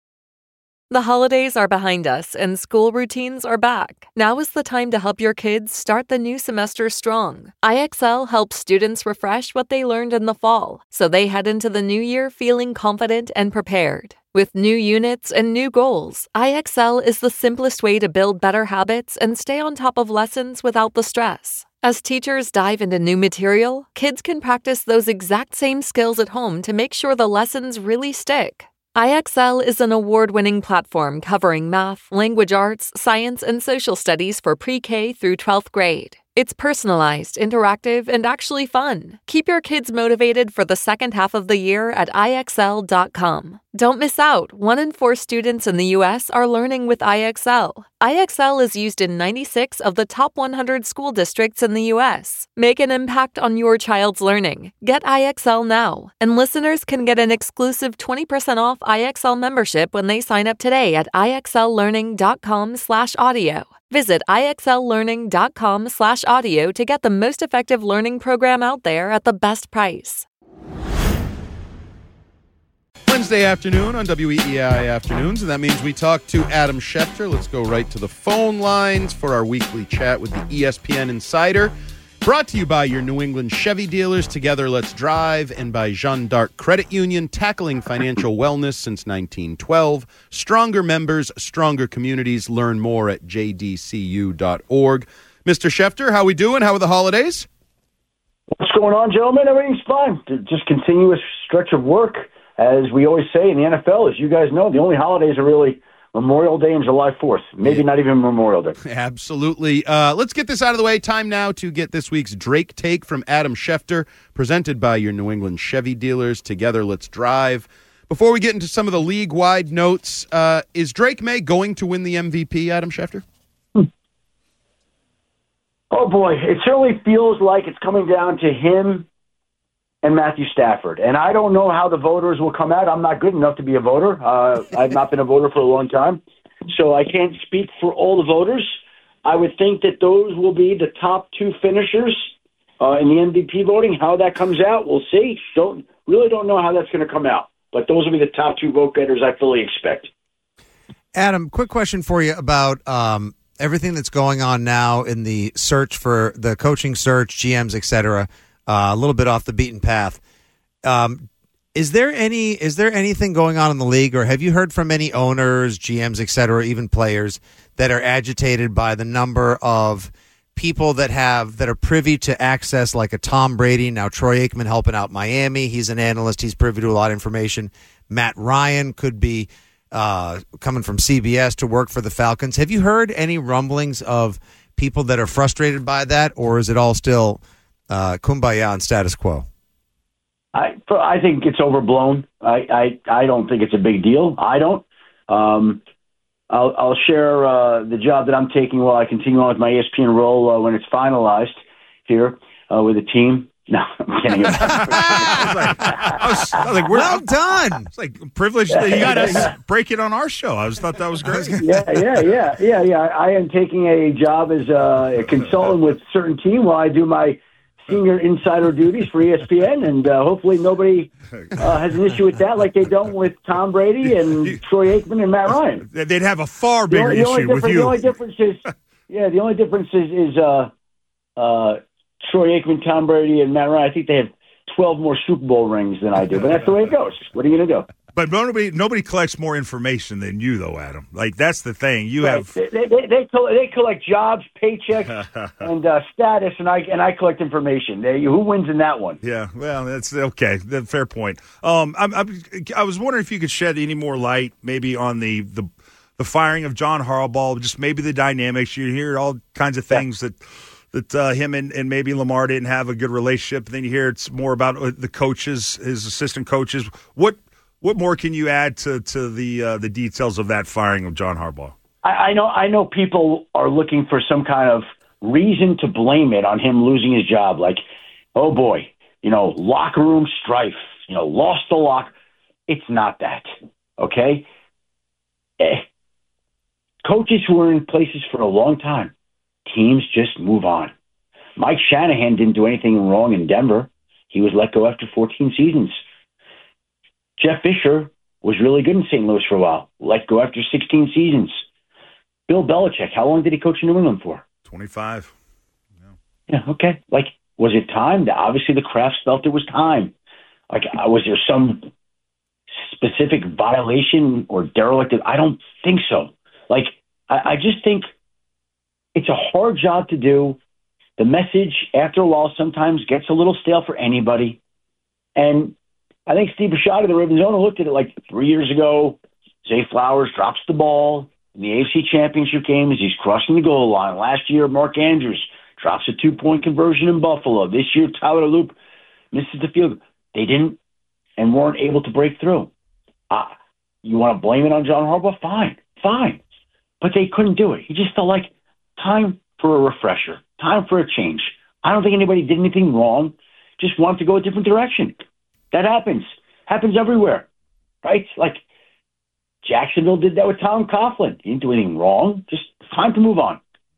The holidays are behind us and school routines are back. Now is the time to help your kids start the new semester strong. I X L helps students refresh what they learned in the fall, so they head into the new year feeling confident and prepared. With new units and new goals, I X L is the simplest way to build better habits and stay on top of lessons without the stress. As teachers dive into new material, kids can practice those exact same skills at home to make sure the lessons really stick. I X L is an award-winning platform covering math, language arts, science, and social studies for pre-K through twelfth grade. It's personalized, interactive, and actually fun. Keep your kids motivated for the second half of the year at I X L dot com. Don't miss out. One in four students in the U S are learning with I X L. I X L is used in ninety-six of the top one hundred school districts in the U S. Make an impact on your child's learning. Get I X L now. And listeners can get an exclusive twenty percent off I X L membership when they sign up today at I X L learning dot com slash audio. Visit I X L learning dot com slash audio to get the most effective learning program out there at the best price. Wednesday afternoon on W E E I Afternoons, and that means we talk to Adam Schefter. Let's go right to the phone lines for our weekly chat with the E S P N Insider. Brought to you by your New England Chevy dealers, Together Let's Drive, and by Jeanne d'Arc Credit Union, tackling financial wellness since nineteen twelve. Stronger members, stronger communities. Learn more at j d c u dot org. Mister Schefter, how we doing? How are the holidays? What's going on, gentlemen? Everything's fine. Just continuous stretch of work. As we always say in the N F L, as you guys know, the only holidays are really Memorial Day and July fourth. Maybe yeah. not even Memorial Day. Absolutely. Uh, let's get this out of the way. Time now to get this week's Drake Take from Adam Schefter, presented by your New England Chevy dealers. Together, let's drive. Before we get into some of the league-wide notes, uh, is Drake May going to win the M V P, Adam Schefter? Oh, boy. It certainly feels like it's coming down to him and Matthew Stafford. And I don't know how the voters will come out. I'm not good enough to be a voter. Uh, I've not been a voter for a long time. So I can't speak for all the voters. I would think that those will be the top two finishers uh, in the M V P voting. How that comes out, we'll see. Don't really don't know how that's going to come out. But those will be the top two vote getters I fully expect. Adam, quick question for you about um, everything that's going on now in the search for the coaching search, G Ms, et cetera, uh, a little bit off the beaten path. Um, is there any is there anything going on in the league, or have you heard from any owners, G Ms, et cetera, even players that are agitated by the number of people that have that are privy to access, like a Tom Brady, now Troy Aikman helping out Miami. He's an analyst. He's privy to a lot of information. Matt Ryan could be uh, coming from C B S to work for the Falcons. Have you heard any rumblings of people that are frustrated by that, or is it all still uh, kumbaya and status quo? I I think it's overblown. I, I, I don't think it's a big deal. I don't. Um, I'll, I'll share uh, the job that I'm taking while I continue on with my E S P N role uh, when it's finalized here uh, with the team. No, I'm kidding. I was like, I was, I was like, we're, well done. It's like privileged that you got to break it on our show. I just thought that was great. yeah, yeah, yeah, yeah, yeah. I am taking a job as a, a consultant with a certain team while I do my senior insider duties for E S P N, and uh, hopefully nobody uh, has an issue with that, like they don't with Tom Brady and Troy Aikman and Matt Ryan. They'd have a far bigger the only, the issue with you. The only difference is, yeah, the only difference is, is uh, uh, Troy Aikman, Tom Brady, and Matt Ryan. I think they have twelve more Super Bowl rings than I do, but that's the way it goes. What are you going to do? But nobody nobody collects more information than you, though, Adam. Like, that's the thing. You right. have they they, they, they, collect, they collect jobs, paychecks, and uh, status, and I and I collect information. They, who wins in that one? Yeah, well, that's okay. That's fair point. Um, I'm, I'm, I was wondering if you could shed any more light, maybe on the the, the firing of John Harbaugh, just maybe the dynamics. You hear all kinds of things yeah. that. that uh, him and, and maybe Lamar didn't have a good relationship. Then you hear it's more about the coaches, his assistant coaches. What what more can you add to to the uh, the details of that firing of John Harbaugh? I, I know I know people are looking for some kind of reason to blame it on him losing his job. Like, oh boy, you know, locker room strife. You know, lost the lock. It's not that. Okay, eh. Coaches who are in places for a long time. Teams just move on. Mike Shanahan didn't do anything wrong in Denver. He was let go after fourteen seasons. Jeff Fisher was really good in Saint Louis for a while. Let go after sixteen seasons. Bill Belichick, how long did he coach in New England for? twenty-five. Yeah, okay. Like, was it time? Obviously, the Crafts felt it was time. Like, was there some specific violation or derelict? I don't think so. Like, I, I just think it's a hard job to do. The message, after a while, sometimes gets a little stale for anybody. And I think Steve Bisciotti, the Ravens owner, looked at it like three years ago. Zay Flowers drops the ball in the A F C Championship game as he's crossing the goal line. Last year, Mark Andrews drops a two-point conversion in Buffalo. This year, Tyler Loop misses the field. They didn't and weren't able to break through. Uh, you want to blame it on John Harbaugh? Fine, fine. But they couldn't do it. He just felt like time for a refresher, time for a change. I don't think anybody did anything wrong, just wanted to go a different direction. That happens. Happens everywhere, right? Like Jacksonville did that with Tom Coughlin. He didn't do anything wrong, just time to move on.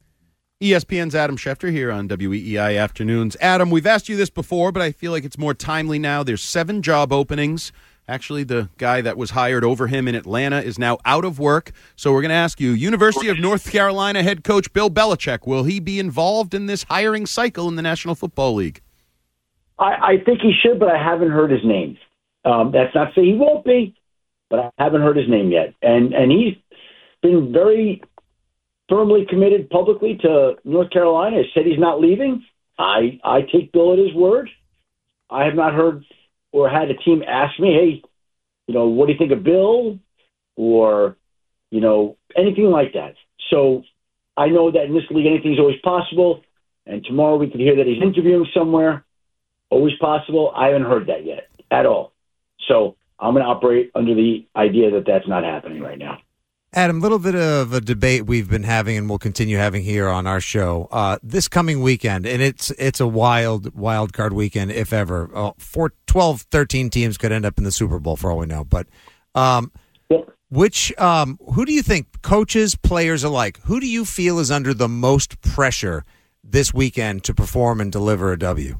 E S P N's Adam Schefter here on W E E I Afternoons. Adam, we've asked you this before, but I feel like it's more timely now. There's seven job openings. Actually, the guy that was hired over him in Atlanta is now out of work. So we're going to ask you, University of North Carolina head coach Bill Belichick, will he be involved in this hiring cycle in the National Football League? I, I think he should, but I haven't heard his name. Um, that's not to say he won't be, but I haven't heard his name yet. And and he's been very firmly committed publicly to North Carolina. He said he's not leaving. I I take Bill at his word. I have not heard or had a team ask me, hey, you know, what do you think of Bill? Or, you know, anything like that. So I know that in this league, anything's always possible. And tomorrow we could hear that he's interviewing somewhere. Always possible. I haven't heard that yet at all. So uh, I'm going to operate under the idea that that's not happening right now. Adam, a little bit of a debate we've been having and we'll continue having here on our show. Uh, this coming weekend, and it's it's a wild, wild card weekend, if ever. Uh, four, twelve, thirteen teams could end up in the Super Bowl for all we know. But um, which, um, who do you think, coaches, players alike, who do you feel is under the most pressure this weekend to perform and deliver a W?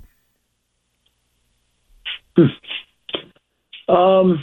Um.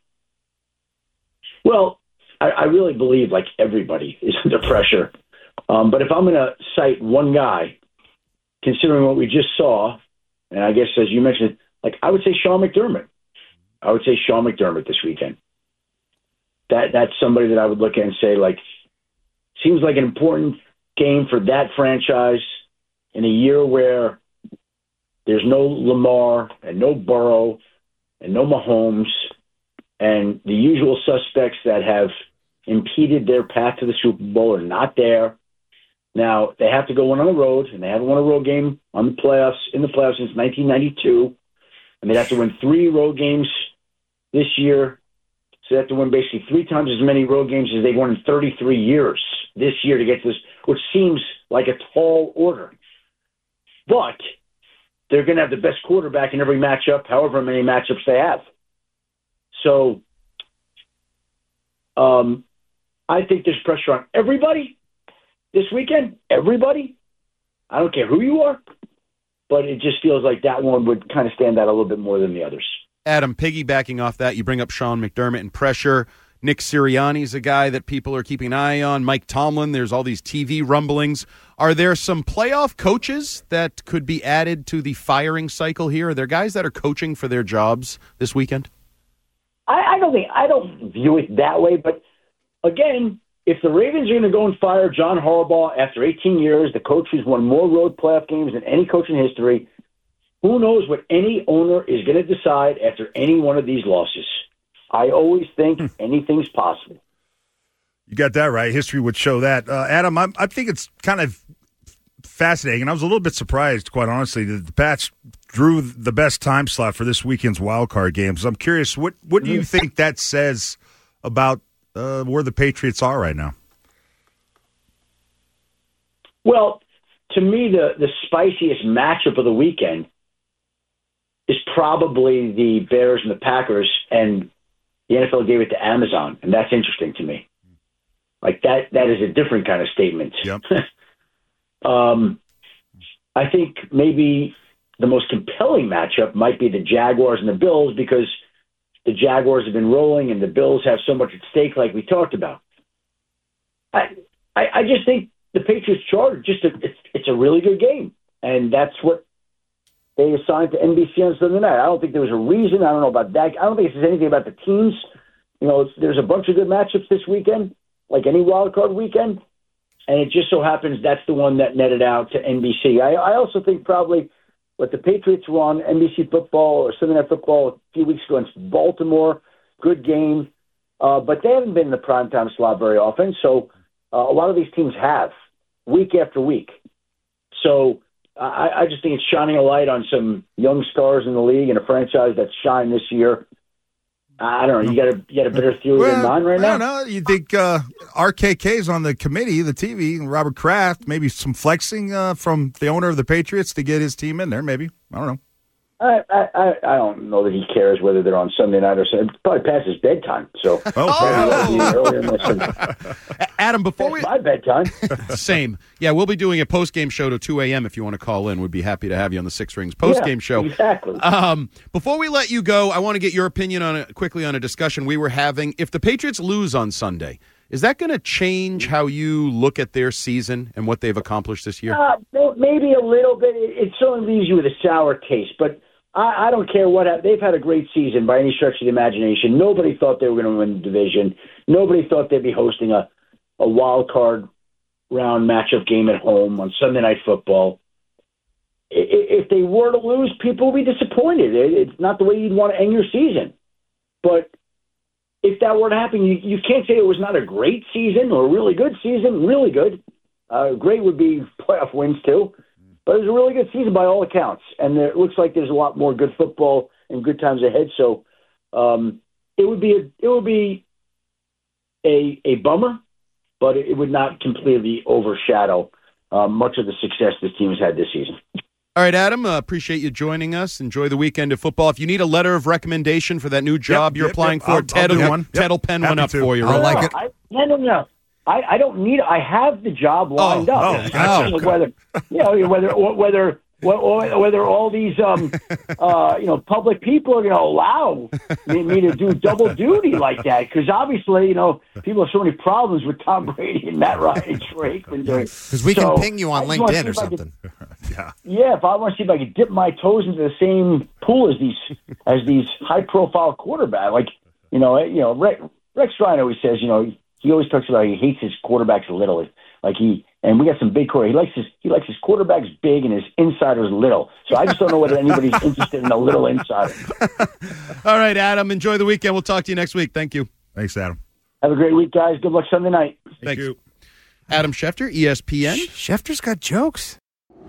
Well, I, I really believe like everybody is under pressure. Um, but if I'm going to cite one guy, considering what we just saw, and I guess as you mentioned, like I would say Sean McDermott. I would say Sean McDermott this weekend. That that's somebody that I would look at and say like, seems like an important game for that franchise in a year where there's no Lamar and no Burrow and no Mahomes and the usual suspects that have impeded their path to the Super Bowl are not there. Now, they have to go one on the road, and they haven't won a road game on the playoffs in the playoffs since nineteen ninety-two, and they have to win three road games this year. So they have to win basically three times as many road games as they've won in thirty-three years this year to get to this, which seems like a tall order. But they're going to have the best quarterback in every matchup, however many matchups they have. So um, I think there's pressure on everybody this weekend. Everybody. I don't care who you are, but it just feels like that one would kind of stand out a little bit more than the others. Adam, piggybacking off that, you bring up Sean McDermott and pressure. Nick Sirianni's a guy that people are keeping an eye on. Mike Tomlin, there's all these T V rumblings. Are there some playoff coaches that could be added to the firing cycle here? Are there guys that are coaching for their jobs this weekend? I, I don't think I don't view it that way, but again, if the Ravens are going to go and fire John Harbaugh after eighteen years, the coach who's won more road playoff games than any coach in history, who knows what any owner is going to decide after any one of these losses. I always think hmm. anything's possible. You got that right. History would show that. Uh, Adam, I, I think it's kind of fascinating, and I was a little bit surprised, quite honestly, that the Pats drew the best time slot for this weekend's wild card games. I'm curious, what, what do you think that says about uh, where the Patriots are right now? Well, to me, the, the spiciest matchup of the weekend is probably the Bears and the Packers, and the N F L gave it to Amazon, and that's interesting to me. Like, that that is a different kind of statement. Yep. um, I think maybe the most compelling matchup might be the Jaguars and the Bills, because the Jaguars have been rolling and the Bills have so much at stake, like we talked about. I I, I just think the Patriots Chargers, just a, it's, it's a really good game, and that's what they assigned to N B C on Sunday night. I don't think there was a reason. I don't know about that. I don't think it says anything about the teams. You know, it's, there's a bunch of good matchups this weekend, like any wild card weekend, and it just so happens that's the one that netted out to N B C. I, I also think probably what the Patriots were on N B C football or Sunday Night Football a few weeks ago against Baltimore, good game, uh, but they haven't been in the primetime slot very often, so uh, a lot of these teams have, week after week. So I, I just think it's shining a light on some young stars in the league and a franchise that's shined this year. I don't know. You got a you got a better theory well, than mine right now? I don't know. You think uh, R K K's on the committee, the T V, and Robert Kraft, maybe some flexing uh, from the owner of the Patriots to get his team in there, maybe. I don't know. I, I, I don't know that he cares whether they're on Sunday night or Sunday. Probably past his bedtime. So, oh. Adam, before we my bedtime, same. Yeah, we'll be doing a post game show to two a.m. If you want to call in, we'd be happy to have you on the Six Rings post game yeah, show. Exactly. Um, before we let you go, I want to get your opinion on it quickly on a discussion we were having. If the Patriots lose on Sunday, is that going to change how you look at their season and what they've accomplished this year? Uh, maybe a little bit. It, it certainly leaves you with a sour taste, but I, I don't care what – they've had a great season by any stretch of the imagination. Nobody thought they were going to win the division. Nobody thought they'd be hosting a, a wild card round matchup game at home on Sunday Night Football. If they were to lose, people will be disappointed. It's not the way you'd want to end your season. But if that were to happen, you, you can't say it was not a great season or a really good season. Really good. Uh, great would be playoff wins, too. But it was a really good season by all accounts. And it looks like there's a lot more good football and good times ahead. So um, it would be a, it would be a a bummer, but it would not completely overshadow uh, much of the success this team has had this season. All right, Adam, uh, appreciate you joining us. Enjoy the weekend of football. If you need a letter of recommendation for that new job Yep, you're yep, applying yep. for, I'll- Ted, I'll do will, one. Ted Yep. will pen Happy one up to. for you. No, Right? no, like it. I, no, no, no. I, I don't need. I have the job lined Oh, up. oh, It's gotcha. just whether you know whether whether whether whether all these um uh you know public people are going to allow me, me to do double duty like that, because obviously you know people have so many problems with Tom Brady and Matt Ryan and Troy Aikman. Because we So, can ping you on I just wanna LinkedIn see or if I can- something. Yeah. Yeah, if I want to see if I could dip my toes into the same pool as these as these high profile quarterbacks, like you know, you know, Rex, Rex Ryan always says, you know, he always talks about he hates his quarterbacks little, like he and we got some big quarterbacks. He likes his he likes his quarterbacks big and his insiders little. So I just don't know whether anybody's interested in a little insider. All right, Adam, enjoy the weekend. We'll talk to you next week. Thank you. Thanks, Adam. Have a great week, guys. Good luck Sunday night. Thank Thanks. you. Adam Schefter, E S P N. Schefter's got jokes.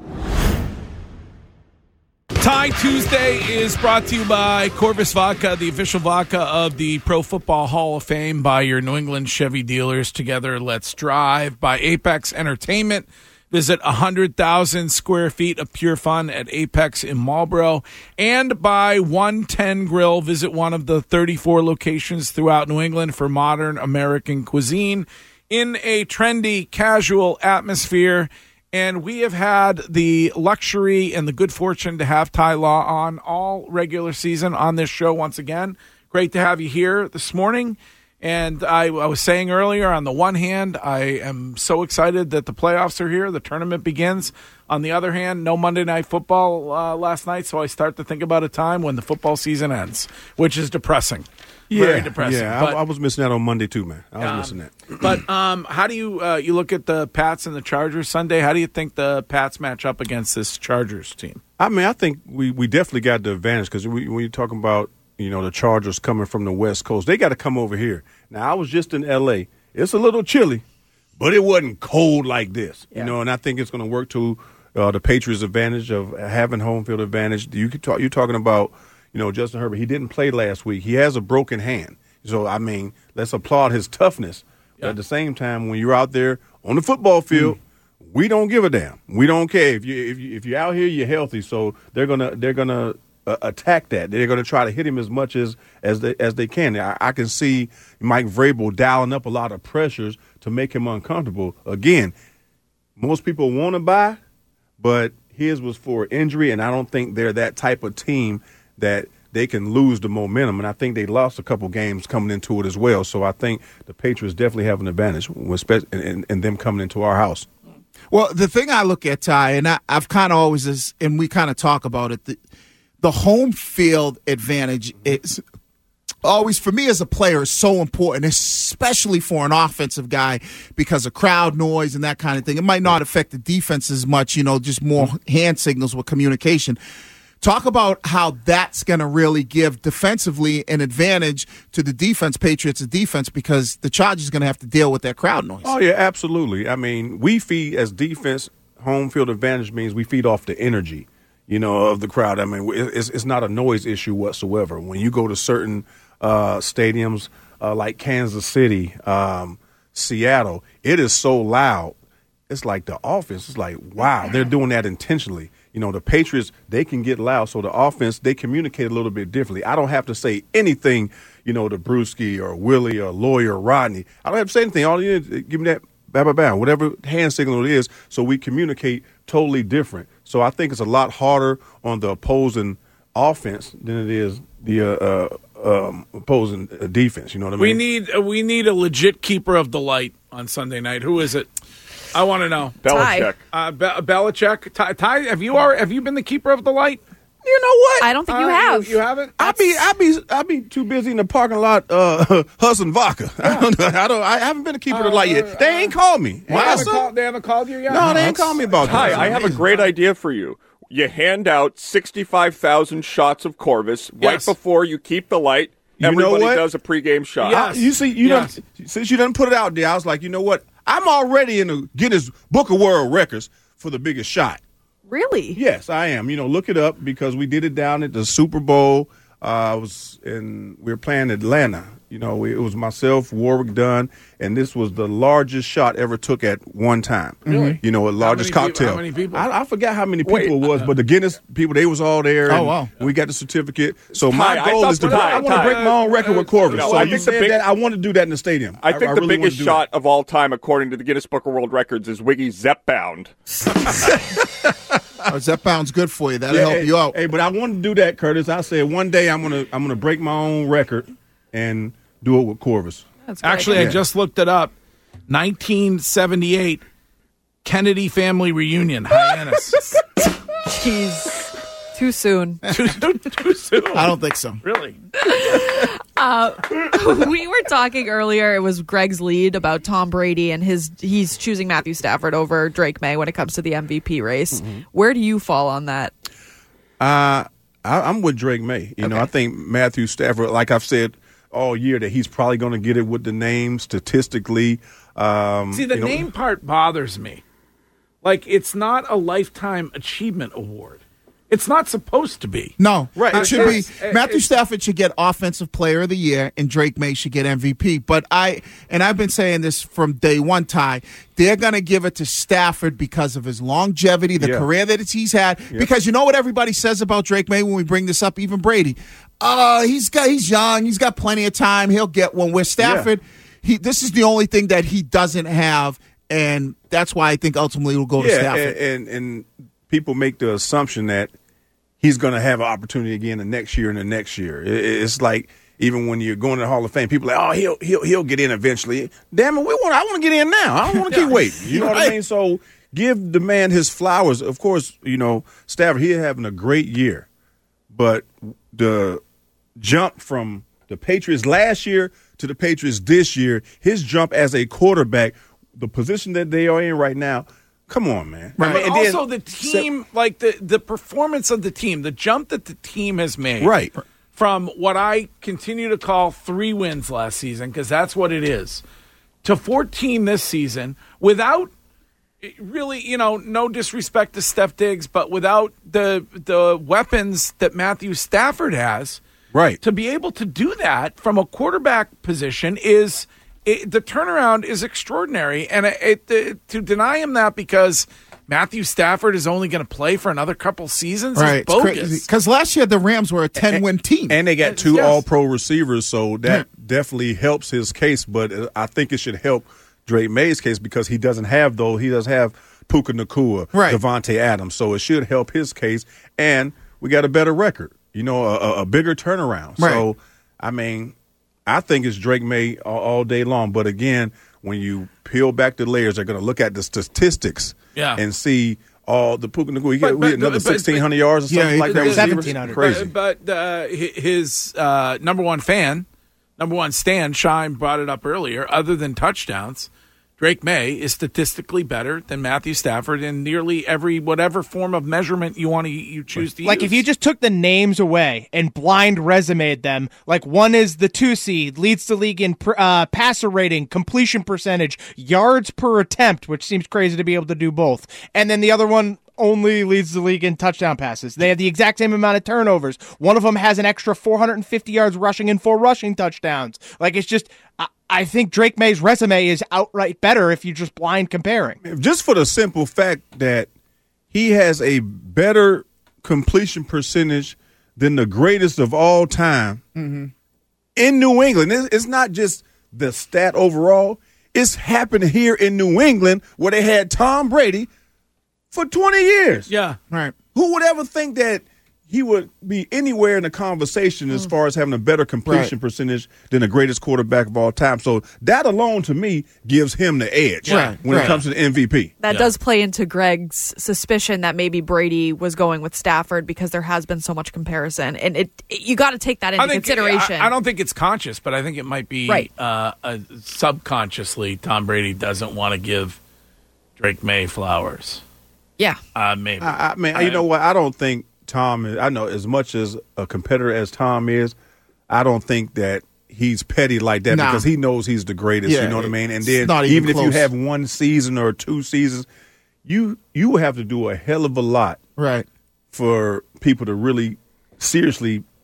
Tie Tuesday is brought to you by Corvus Vodka, the official vodka of the Pro Football Hall of Fame, by your New England Chevy dealers. Together, let's drive. By Apex Entertainment. Visit one hundred thousand square feet of pure fun at Apex in Marlboro. And by one ten Grill. Visit one of the thirty-four locations throughout New England for modern American cuisine in a trendy, casual atmosphere. And we have had the luxury and the good fortune to have Ty Law on all regular season on this show once again. Great to have you here this morning. And I, I was saying earlier, on the one hand, I am so excited that the playoffs are here. The tournament begins. On the other hand, no Monday Night Football uh, last night, so I start to think about a time when the football season ends, which is depressing. Very depressing. Yeah, But- I, I was missing that on Monday too, man. I was Um, missing that. But um, how do you uh, you look at the Pats and the Chargers Sunday? How do you think the Pats match up against this Chargers team? I mean, I think we, we definitely got the advantage because we, when you're talking about, you know, the Chargers coming from the West Coast, they got to come over here. Now, I was just in L A. It's a little chilly, but it wasn't cold like this, you know, and I think it's going to work to uh, the Patriots' advantage of having home field advantage. You could talk, you're talking about, you know, Justin Herbert. He didn't play last week. He has a broken hand. So, I mean, let's applaud his toughness. But at the same time, when you're out there on the football field, mm. we don't give a damn. We don't care if you if you if you're out here, you're healthy. So they're gonna they're gonna uh, attack that. They're gonna try to hit him as much as as they as they can. I, I can see Mike Vrabel dialing up a lot of pressures to make him uncomfortable. Again, most people want to buy, but his was for injury, and I don't think they're that type of team that they can lose the momentum, and I think they lost a couple games coming into it as well. So I think the Patriots definitely have an advantage, in, in them coming into our house. Well, the thing I look at, Ty, and I, I've kind of always, is, and we kind of talk about it, the, the home field advantage is always, for me as a player, is so important, especially for an offensive guy, because of crowd noise and that kind of thing. It might not affect the defense as much, you know, just more hand signals with communication. Talk about how that's going to really give defensively an advantage to the defense, Patriots' defense, because the Chargers are going to have to deal with that crowd noise. Oh, yeah, absolutely. I mean, we feed, as defense, home field advantage means we feed off the energy, you know, of the crowd. I mean, it's, it's not a noise issue whatsoever. When you go to certain uh, stadiums uh, like Kansas City, um, Seattle, it is so loud. It's like the offense. It's like, wow, they're doing that intentionally. You know, the Patriots, they can get loud, so the offense, they communicate a little bit differently. I don't have to say anything, you know, to Brewski or Willie or Lloyd or Rodney. I don't have to say anything. All you need, give me that, bam, bam, bam, whatever hand signal it is, so we communicate totally different. So I think it's a lot harder on the opposing offense than it is the uh, uh, um, opposing defense. You know what I mean? We need uh, we need a legit keeper of the light on Sunday night. Who is it? I want to know. Belichick. Uh, Be- Belichick. Ty, Ty, have you are, have you been the keeper of the light? You know what? I don't think you Uh, have. You, you haven't? I be I be I be too busy in the parking lot uh hustling vodka. I don't know. I don't I haven't been a keeper of the light yet. They ain't called me. They Why, haven't, son? called, they haven't called you yet? No, they ain't called me about Hi, that. I have a great idea for you. You hand out sixty-five thousand shots of Corvus right Yes. before you keep the light. You know Everybody what? does a pregame shot. I- you see, you Yes. done, since you done put it out there, I was like, you know what? I'm already in the Guinness Book of World Records for the biggest shot. Really? Yes, I am. You know, look it up because we did it down at the Super Bowl Uh, I was in. We were playing Atlanta. You know, it was myself, Warwick Dunn, and this was the largest shot ever took at one time. Really? You know, a largest How many cocktail. people- how many people? I, I forgot how many people Wait, it was, uh, but the Guinness people, they was all there. Oh, and wow. We got the certificate. So Ty, my I goal thought- is to. Ty, I want to Ty. break my own record with Corvus. No, so I you think the said big- that I want to do that in the stadium. I think I the really wanna biggest do shot of all time, according to the Guinness Book of World Records, is Wiggy Zepbound. Oh, Zepbound's good for you. That'll Yeah, help hey, you out. Hey, but I want to do that, Curtis. I said one day I'm gonna I'm gonna break my own record and do it with Corvus. Actually, I just looked it up. nineteen seventy-eight Kennedy family reunion, Hyannis. Jeez. Too soon. too, too, too soon. I don't think so. Really? Uh, we were talking earlier. It was Greg's lead about Tom Brady and his. He's choosing Matthew Stafford over Drake May when it comes to the M V P race. Mm-hmm. Where do you fall on that? Uh, I, I'm with Drake May. You know, I think Matthew Stafford, like I've said all year, that he's probably going to get it with the name statistically. Um, See, the you know, name part bothers me. Like, it's not a lifetime achievement award. It's not supposed to be. No, Right. It should It's- be it- Matthew it's- Stafford should get Offensive Player of the Year, and Drake May should get M V P. But I and I've been saying this from day one, Ty. They're going to give it to Stafford because of his longevity, the Yeah. career that he's had. Yeah. Because you know what everybody says about Drake May when we bring this up, even Brady. Uh, he's got he's young, he's got plenty of time. He'll get one. Where Stafford, he this is the only thing that he doesn't have, and that's why I think ultimately it will go to yeah, Stafford. and, and and people make the assumption that he's going to have an opportunity again the next year and the next year. It, it's like even when you're going to the Hall of Fame, people are like, oh, he'll he'll he'll get in eventually. Damn it, we want I want to get in now. I don't want to keep waiting. You know what I Right. mean? So give the man his flowers. Of course, you know Stafford, he's having a great year, but the jump from the Patriots last year to the Patriots this year, his jump as a quarterback, the position that they are in right now. Come on, man. Right. I mean, But and then- also the team, like the, the performance of the team, the jump that the team has made. Right. From what I continue to call three wins last season, because that's what it is, to fourteen this season, without really, you know, no disrespect to Steph Diggs, but without the the weapons that Matthew Stafford has. Right. To be able to do that from a quarterback position is it, the turnaround is extraordinary. And it, it, to deny him that because Matthew Stafford is only going to play for another couple seasons Right, is bogus. because last year the Rams were a ten-win team, and they got two Yes. All-Pro receivers, so that definitely helps his case. But uh, I think it should help Drake May's case because he doesn't have though he doesn't have Puka Nacua, Right. Devontae Adams, so it should help his case. And we got a better record, you know, a, a, a bigger turnaround. Right. So I mean, I think it's Drake May all, all day long. But again, when you peel back the layers, they're going to look at the statistics Yeah. and see all the Puka Nacua. He But- got we but- had another but- but- sixteen hundred yards or something Yeah, like that. he- receiver. seventeen hundred. Crazy. But, but uh, hi- his uh, number one fan, number one Stan Shine brought it up earlier. Other than touchdowns, Drake May is statistically better than Matthew Stafford in nearly every whatever form of measurement you want to you choose to Like use. if you just took the names away and blind resumed them, like one is the two seed, leads the league in pr- uh, passer rating, completion percentage, yards per attempt, which seems crazy to be able to do both, and then the other one only leads the league in touchdown passes. They have the exact same amount of turnovers. One of them has an extra four hundred fifty yards rushing and four rushing touchdowns. Like it's just, I, I think Drake May's resume is outright better if you just blind comparing. Just for the simple fact that he has a better completion percentage than the greatest of all time Mm-hmm. in New England. It's, it's not just the stat overall. It's happened here in New England where they had Tom Brady for twenty years. Yeah. Right. Who would ever think that he would be anywhere in the conversation as far as having a better completion Right. percentage than the greatest quarterback of all time? So that alone, to me, gives him the edge Right. when Right. it comes to the M V P. That Yeah. does play into Greg's suspicion that maybe Brady was going with Stafford because there has been so much comparison, and it, it- you got to take that into I think, consideration. I, I don't think it's conscious, but I think it might be Right. uh, uh, subconsciously. Tom Brady doesn't want to give Drake May flowers. Yeah, uh, maybe. I, I mean, you know what? I don't think Tom is, I know as much as a competitor as Tom is, I don't think that he's petty like that Nah. because he knows he's the greatest. Yeah, you know what I mean? And it's then not even even if you close. have one season or two seasons, you you have to do a hell of a lot Right. for people to really seriously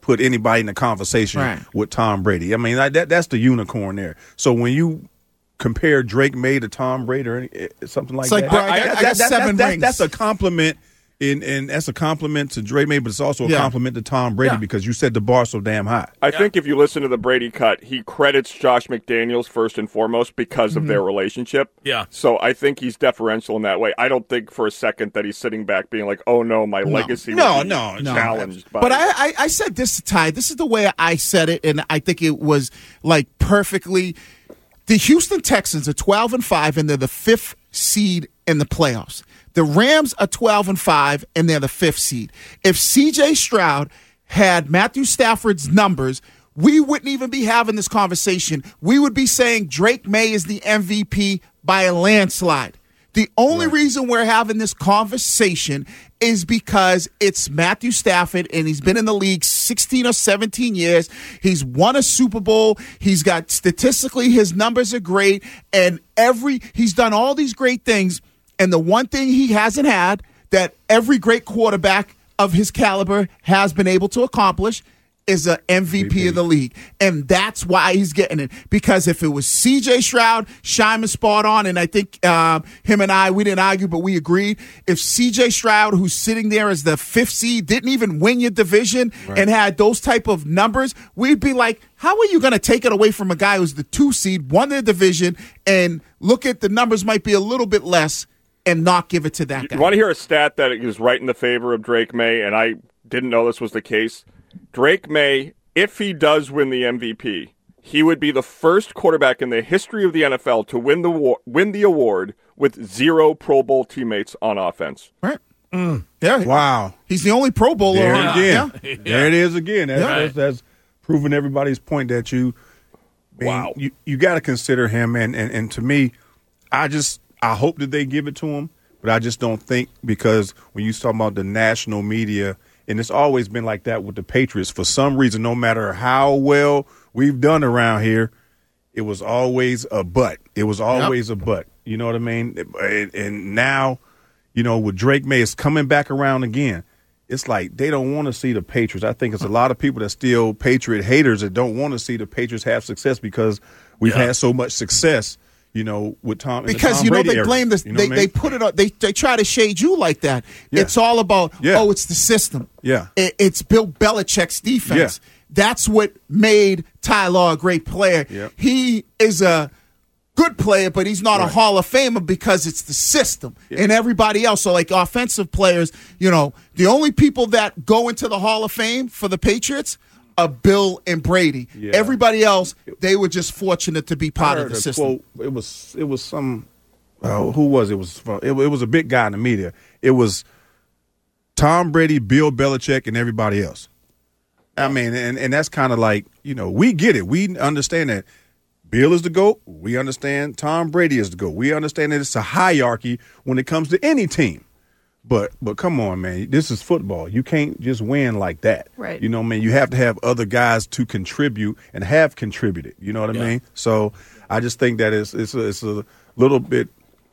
put anybody in the conversation Right. with Tom Brady. I mean, that, that that's the unicorn there. So when you compare Drake May to Tom Brady or any, something like It's like, that, bro, I got- that- I got that- that- seven that- rings. That's a compliment. And, and that's a compliment to Drake May, but it's also a Yeah. compliment to Tom Brady Yeah. because you set the bar so damn high. I think if you listen to the Brady cut, he credits Josh McDaniels first and foremost because of Mhm. their relationship. Yeah. So I think he's deferential in that way. I don't think for a second that he's sitting back being like, "Oh no, my legacy No, will be no, no. challenged." By But I, I, I said this to Ty. This is the way I said it, and I think it was like perfectly. The Houston Texans are twelve and five, and they're the fifth seed in the playoffs. The Rams are twelve and five, and they're the fifth seed. If C J Stroud had Matthew Stafford's numbers, we wouldn't even be having this conversation. We would be saying Drake May is the M V P by a landslide. The only reason we're having this conversation is because it's Matthew Stafford, and he's been in the league sixteen or seventeen years. He's won a Super Bowl. He's got statistically, his numbers are great, and every he's done all these great things. And the one thing he hasn't had that every great quarterback of his caliber has been able to accomplish is an M V P of the league. And that's why he's getting it. Because if it was C J Stroud, Shyman spot on, and I think uh, him and I, we didn't argue, but we agreed. If C J Stroud, who's sitting there as the fifth seed, didn't even win your division Right. and had those type of numbers, we'd be like, how are you going to take it away from a guy who's the two seed, won the division, and look at the numbers might be a little bit less and not give it to that guy? You want to hear a stat that is right in the favor of Drake May, and I didn't know this was the case. Drake May, if he does win the M V P, he would be the first quarterback in the history of the N F L to win the war- win the award with zero Pro Bowl teammates on offense. Right. Yeah. Wow. He's the only Pro Bowler. There on- it again. Yeah. There it is again. That's, Yeah. that's, that's proving everybody's point that you, wow, you, you got to consider him. And, and, and to me, I just, I hope that they give it to him, but I just don't think, because when you talk about the national media, and it's always been like that with the Patriots, for some reason, no matter how well we've done around here, it was always a but. It was always a but. You know what I mean? And, and now, you know, with Drake May, it's coming back around again. It's like they don't want to see the Patriots. I think it's a lot of people that still Patriot haters that don't want to see the Patriots have success because we've had so much success, you know, with Tom. in the Because Tom you know Brady they era. blame this. You know they what I mean? they put it on. They they try to shade you like that. Yeah. It's all about Yeah. oh, it's the system. Yeah. It, it's Bill Belichick's defense. That's what made Ty Law a great player. Yeah. He is a good player, but he's not Right. a Hall of Famer because it's the system and everybody else. So like offensive players, you know, the only people that go into the Hall of Fame for the Patriots are Bill and Brady. Yeah. Everybody else, they were just fortunate to be part I of heard the a system. quote. It was it was some uh, who was it? It was from- it, it was a big guy in the media. It was Tom Brady, Bill Belichick, and everybody else. I mean, and, and that's kind of like, you know, we get it. We understand that Bill is the GOAT. We understand Tom Brady is the GOAT. We understand that it's a hierarchy when it comes to any team. But but come on, man. This is football. You can't just win like that. Right. You know what I mean? You have to have other guys to contribute and have contributed. You know what I mean? So I just think that it's it's a, it's a little bit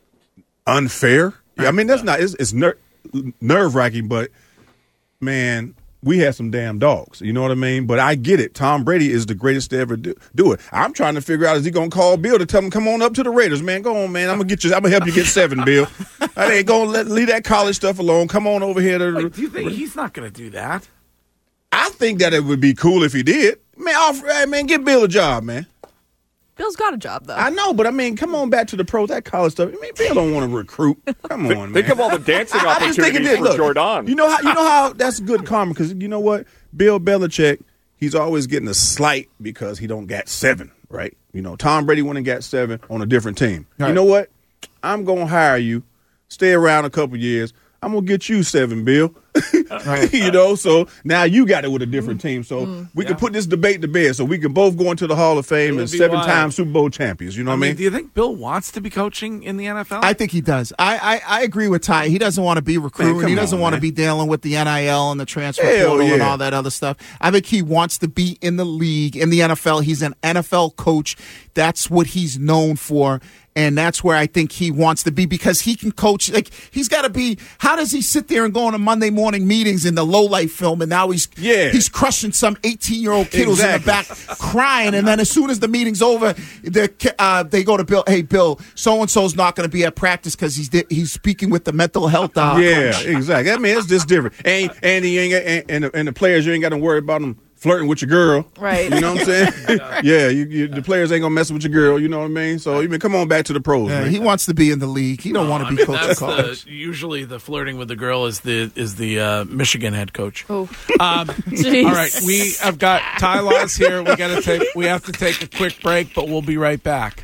unfair. Yeah, I mean, that's not it's, it's ner- nerve wracking, but man, we had some damn dogs. You know what I mean? But I get it. Tom Brady is the greatest to ever do, do it. I'm trying to figure out, is he going to call Bill to tell him, come on up to the Raiders, man? Go on, man. I'm going to get you. I'm going to help you get seven, Bill. I ain't going to let leave that college stuff alone. Come on over here. To, Wait, do you think he's not going to do that? I think that it would be cool if he did. Man, offer, hey, man, give Bill a job, man. Bill's got a job, though. I know, but I mean, come on back to the pros. That college stuff. I mean, Bill don't want to recruit. Come on, man. Think of all the dancing I- I just think it opportunities did. for Look, Jordan. You know how you know how that's good karma because you know what, Bill Belichick, he's always getting a slight because he don't got seven, right? You know, Tom Brady went and got seven on a different team. Right. You know what? I'm gonna hire you, stay around a couple years. I'm gonna get you seven, Bill. Right. You know, so now you got it with a different team. So Mm, we yeah. can put this debate to bed. So we can both go into the Hall of Fame would as be seven-time wild. Super Bowl champions. You know I what I mean, mean? do you think Bill wants to be coaching in the N F L? I think he does. I, I, I agree with Ty. He doesn't want to be recruiting. come He doesn't on, want to man. be dealing with the N I L and the transfer Hell portal and yeah. all that other stuff. I think he wants to be in the league, in the N F L. He's an N F L coach. That's what he's known for. And that's where I think he wants to be because he can coach. Like, he's got to be. How does he sit there and go on a Monday morning morning meetings in the low light film, and now he's Yeah. he's crushing some eighteen year old kid who's in the back crying, and then as soon as the meeting's over, the, uh, they go to Bill. Hey, Bill, so and so's not going to be at practice because he's di- he's speaking with the mental health. Uh, Yeah, coach. exactly. I mean, it's just different. And and you ain't got, and, and, the, and the players, you ain't got to worry about them flirting with your girl. Right. You know what I'm saying? yeah, you, you, the players ain't gonna mess with your girl. You know what I mean? So you mean, come on back to the pros. Yeah, man. he wants to be in the league. He don't want to I be mean, coach that's of college. the, usually the flirting with the girl is the is the uh, Michigan head coach. Oh, Um, Jeez. all right, we have got Ty Laws here. We got to take. We have to take a quick break, but we'll be right back.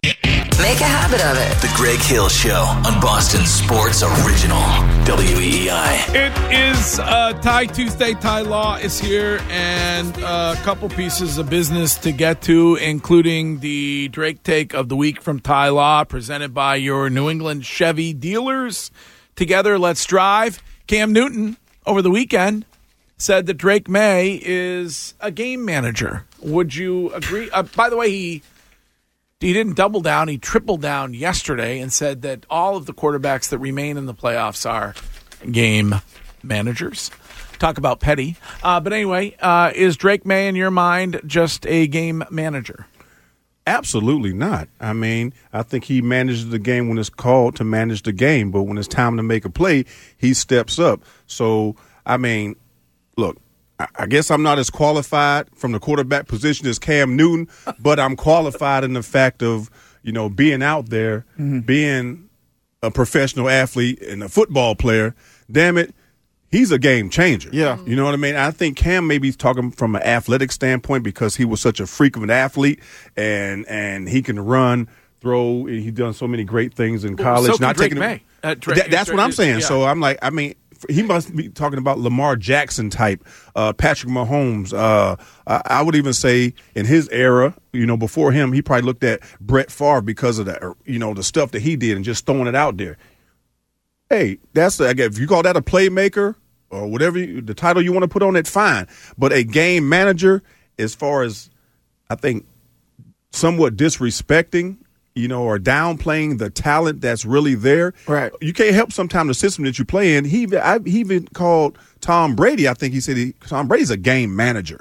Make a habit of it. The Greg Hill Show on Boston Sports Original, W E E I. It is uh, Ty Tuesday. Ty Law is here, and uh, a couple pieces of business to get to, including the Drake take of the week from Ty Law, presented by your New England Chevy dealers. Together, let's drive. Cam Newton, over the weekend, said that Drake May is a game manager. Would you agree? Uh, by the way, he... He didn't double down. He tripled down yesterday and said that all of the quarterbacks that remain in the playoffs are game managers. Talk about petty. Uh, but anyway, uh, is Drake May, in your mind, just a game manager? Absolutely not. I mean, I think he manages the game when it's called to manage the game, but when it's time to make a play, he steps up. So, I mean, look, I guess I'm not as qualified from the quarterback position as Cam Newton, but I'm qualified in the fact of, you know, being out there, mm-hmm. being a professional athlete and a football player. Damn it, he's a game changer. Yeah. You know what I mean? I think Cam maybe is talking from an athletic standpoint because he was such a freak of an athlete and and he can run, throw. He's done so many great things in college. So can not Drake taking May. Uh, Drake, that, that's what I'm saying. Yeah. So I'm like, I mean, he must be talking about Lamar Jackson type, uh, Patrick Mahomes. Uh, I would even say in his era, you know, before him, he probably looked at Brett Favre because of that, you know, the stuff that he did and just throwing it out there. Hey, that's a, if you call that a playmaker or whatever you, the title you want to put on it, fine. But a game manager, as far as I think, somewhat disrespecting, you know, or downplaying the talent that's really there. Right. You can't help sometimes the system that you play in. He even, I, he even called Tom Brady, I think he said he, Tom Brady's a game manager.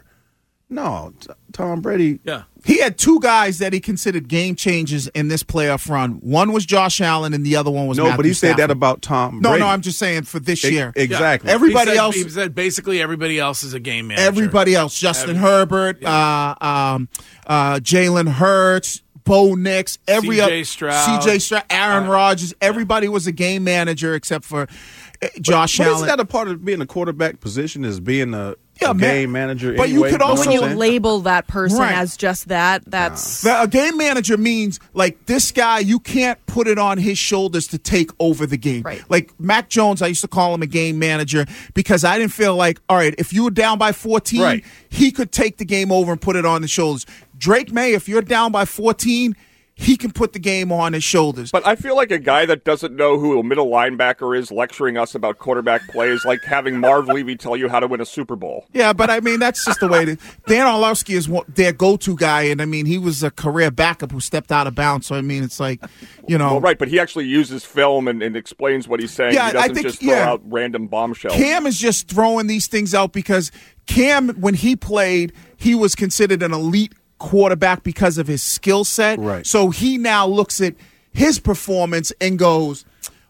No, t- Tom Brady. Yeah. He had two guys that he considered game changers in this playoff run. One was Josh Allen and the other one was No, Matthew but he Stafford. said that about Tom No, Brady. no, I'm just saying for this E- year. exactly. Yeah. Everybody he said, else- He said basically everybody else is a game manager. Everybody else, Justin Every- Herbert, uh, um, uh, Jalen Hurts, Bo Nix, every C J other- Stroud. C J Stroud, Aaron Uh, Rodgers. Everybody was a game manager except for uh, Josh but, but Allen. isn't that a part of being a quarterback position is being a, Yeah, a man. game manager But you anyway? could know what also- I'm When you saying? label that person Right. as just that, that's The- a game manager means like this guy, you can't put it on his shoulders to take over the game. Right. Like Mac Jones, I used to call him a game manager because I didn't feel like, all right, if you were down by fourteen, Right. he could take the game over and put it on his shoulders. Drake May, if you're down by fourteen, he can put the game on his shoulders. But I feel like a guy that doesn't know who a middle linebacker is lecturing us about quarterback plays, like having Marv Levy tell you how to win a Super Bowl. Yeah, but I mean that's just the way. To, Dan Orlovsky is one, their go-to guy, and I mean he was a career backup who stepped out of bounds. So I mean it's like, you know, Well, right, but he actually uses film and, and explains what he's saying. Yeah, he doesn't I think- just throw yeah. out random bombshells. Cam is just throwing these things out because Cam, when he played, he was considered an elite quarterback because of his skill set. Right. So he now looks at his performance and goes,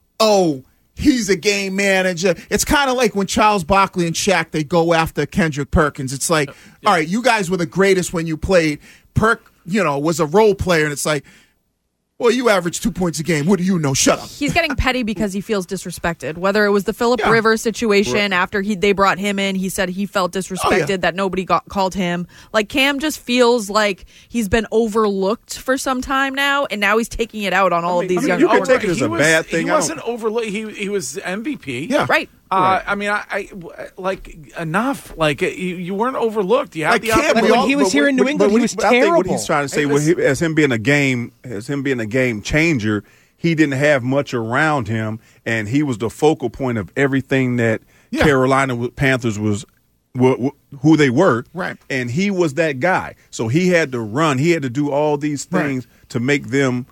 oh, he's a game manager. It's kind of like when Charles Barkley and Shaq, they go after Kendrick Perkins. It's like, all right, you guys were the greatest when you played. Perk, you know, was a role player, and it's like, well, you average two points a game. What do you know? Shut up. he's getting petty because he feels disrespected. Whether it was the Phillip Yeah. Rivers situation Right. after he they brought him in, he said he felt disrespected Oh, yeah. that nobody got called him. Like Cam just feels like he's been overlooked for some time now, and now he's taking it out on all of these I mean, young you can quarterbacks. take it as He a was- bad thing. He I don't- wasn't overlooked. He he was M V P. Yeah. Right. Uh, I mean, I, I like enough. Like you, you weren't overlooked. You had Like the Cam, opportunity. we when all- he was But here what- in New but- England, but he was what- I think what terrible. he's trying to say, Hey, well, listen. he, as him being a game, as him being a game changer, he didn't have much around him, and he was the focal point of everything that Yeah. Carolina Panthers was, wh- wh- who they were. Right. And he was that guy, so he had to run. He had to do all these Right. things to make them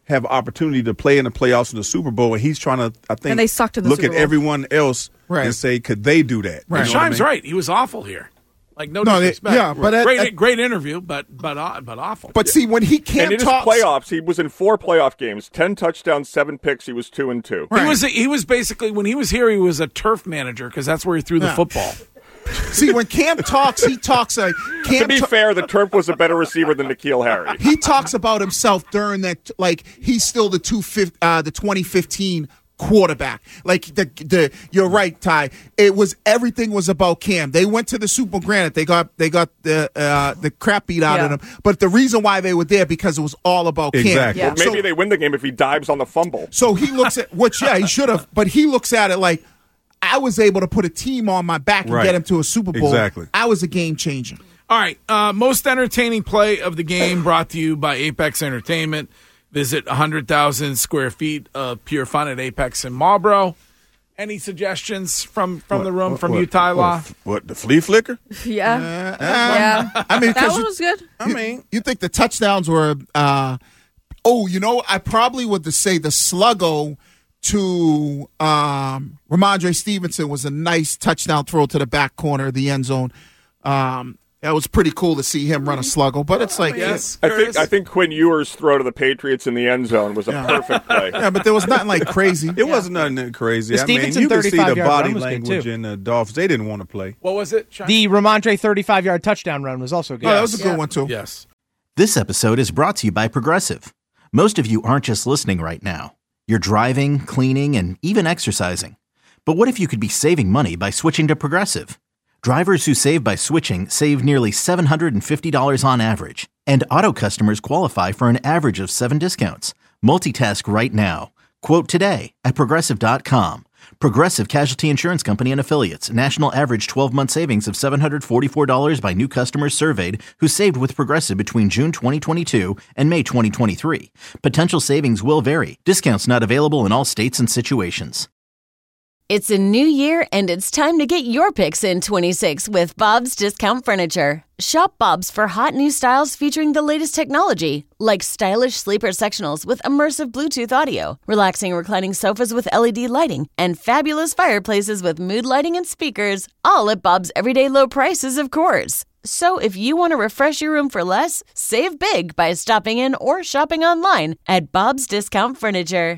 have opportunity to play in the playoffs in the Super Bowl, and he's trying to, I think, And they sucked in the look Super at Bowl. everyone else Right. and say, could they do that? Right. You know what I Shime's mean? right. He was awful here. Like no, No, they- disrespect. yeah, but at- great, at- great interview, but but uh, but awful. But see, when he And can't in his talk, playoffs, he was in four playoff games, ten touchdowns, seven picks. He was two and two. He was he was basically when he was here, he was a turf manager because that's where he threw the Yeah. football. see when Cam talks, he talks like Cam. To be ta- fair, the Turf was a better receiver than N'Keal Harry. he talks about himself during that, like he's still the two fif- uh, the twenty fifteen quarterback. Like the the you're right, Ty. It was everything was about Cam. They went to the Super Bowl. Granted, they got they got the uh, the crap beat out Yeah. of them. But the reason why they were there because it was all about Exactly. Cam. Yeah. Maybe they win the game if he dives on the fumble. So he looks at which yeah he should have, but he looks at it like I was able to put a team on my back and Right. get him to a Super Bowl. Exactly. I was a game changer. All right, uh, most entertaining play of the game brought to you by Apex Entertainment. Visit one hundred thousand square feet of pure fun at Apex in Marlboro. Any suggestions from, from the room, What- from what- you, Ty Law? What, what, the flea flicker? Yeah. Uh, yeah. I mean, That 'cause one you- was good. I mean, you think the touchdowns were? Uh, oh, you know, I probably would say the sluggo to um, Ramondre Stevenson was a nice touchdown throw to the back corner of the end zone. Um, that was pretty cool to see him run a sluggo, but it's like, Yes, I there think is. I think Quinn Ewers' throw to the Patriots in the end zone was a Yeah. perfect play. yeah, but there was nothing like crazy. It wasn't nothing that crazy. The I mean, Stevenson you could see the thirty-five-yard body run was good, language too. in the Dolphins. They didn't want to play. What was it? Shime? The Ramondre thirty-five-yard touchdown run was also good. Oh, that was a good Yeah. one too. Yes. This episode is brought to you by Progressive. Most of you aren't just listening right now. You're driving, cleaning, and even exercising. But what if you could be saving money by switching to Progressive? Drivers who save by switching save nearly seven hundred fifty dollars on average. And auto customers qualify for an average of seven discounts. Multitask right now. Quote today at Progressive dot com. Progressive Casualty Insurance Company and Affiliates. National average twelve-month savings of seven hundred forty-four dollars by new customers surveyed who saved with Progressive between June twenty twenty-two and May twenty twenty-three. Potential savings will vary. Discounts not available in all states and situations. It's a new year, and it's time to get your picks in twenty-six with Bob's Discount Furniture. Shop Bob's for hot new styles featuring the latest technology, like stylish sleeper sectionals with immersive Bluetooth audio, relaxing reclining sofas with L E D lighting, and fabulous fireplaces with mood lighting and speakers, all at Bob's everyday low prices, of course. So if you want to refresh your room for less, save big by stopping in or shopping online at Bob's Discount Furniture.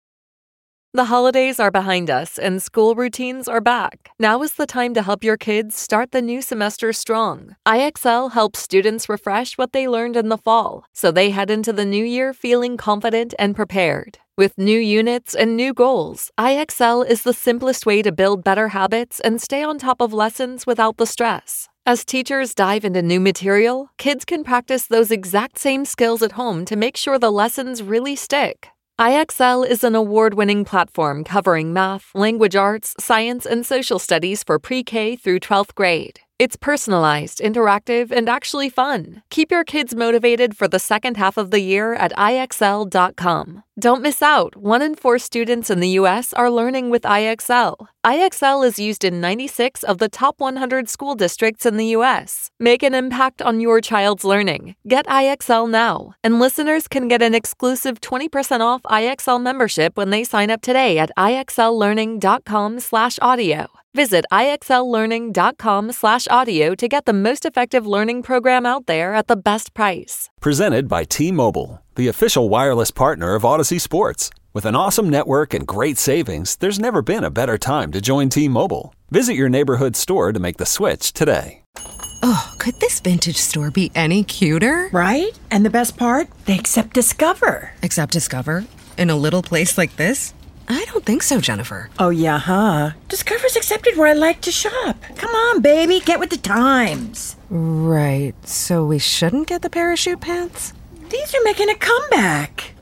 The holidays are behind us and school routines are back. Now is the time to help your kids start the new semester strong. I X L helps students refresh what they learned in the fall, so they head into the new year feeling confident and prepared. With new units and new goals, I X L is the simplest way to build better habits and stay on top of lessons without the stress. As teachers dive into new material, kids can practice those exact same skills at home to make sure the lessons really stick. I X L is an award-winning platform covering math, language arts, science, and social studies for pre-K through twelfth grade. It's personalized, interactive, and actually fun. Keep your kids motivated for the second half of the year at I X L dot com. Don't miss out. One in four students in the U S are learning with I X L. I X L is used in ninety-six of the top one hundred school districts in the U S. Make an impact on your child's learning. Get I X L now. And listeners can get an exclusive twenty percent off I X L membership when they sign up today at I X L learning dot com slash audio. Visit I X L learning dot com slash audio to get the most effective learning program out there at the best price. Presented by T-Mobile, the official wireless partner of Odyssey Sports. With an awesome network and great savings, there's never been a better time to join T-Mobile. Visit your neighborhood store to make the switch today. Oh, could this vintage store be any cuter? Right? And the best part? They accept Discover. Accept Discover? In a little place like this? I don't think so, Jennifer. Oh, yeah, huh? Discover's accepted where I like to shop. Come on, baby, get with the times. Right, so we shouldn't get the parachute pants? These are making a comeback.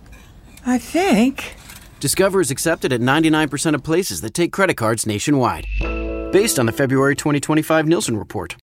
I think. Discover is accepted at ninety-nine percent of places that take credit cards nationwide. Based on the February twenty twenty-five Nielsen report.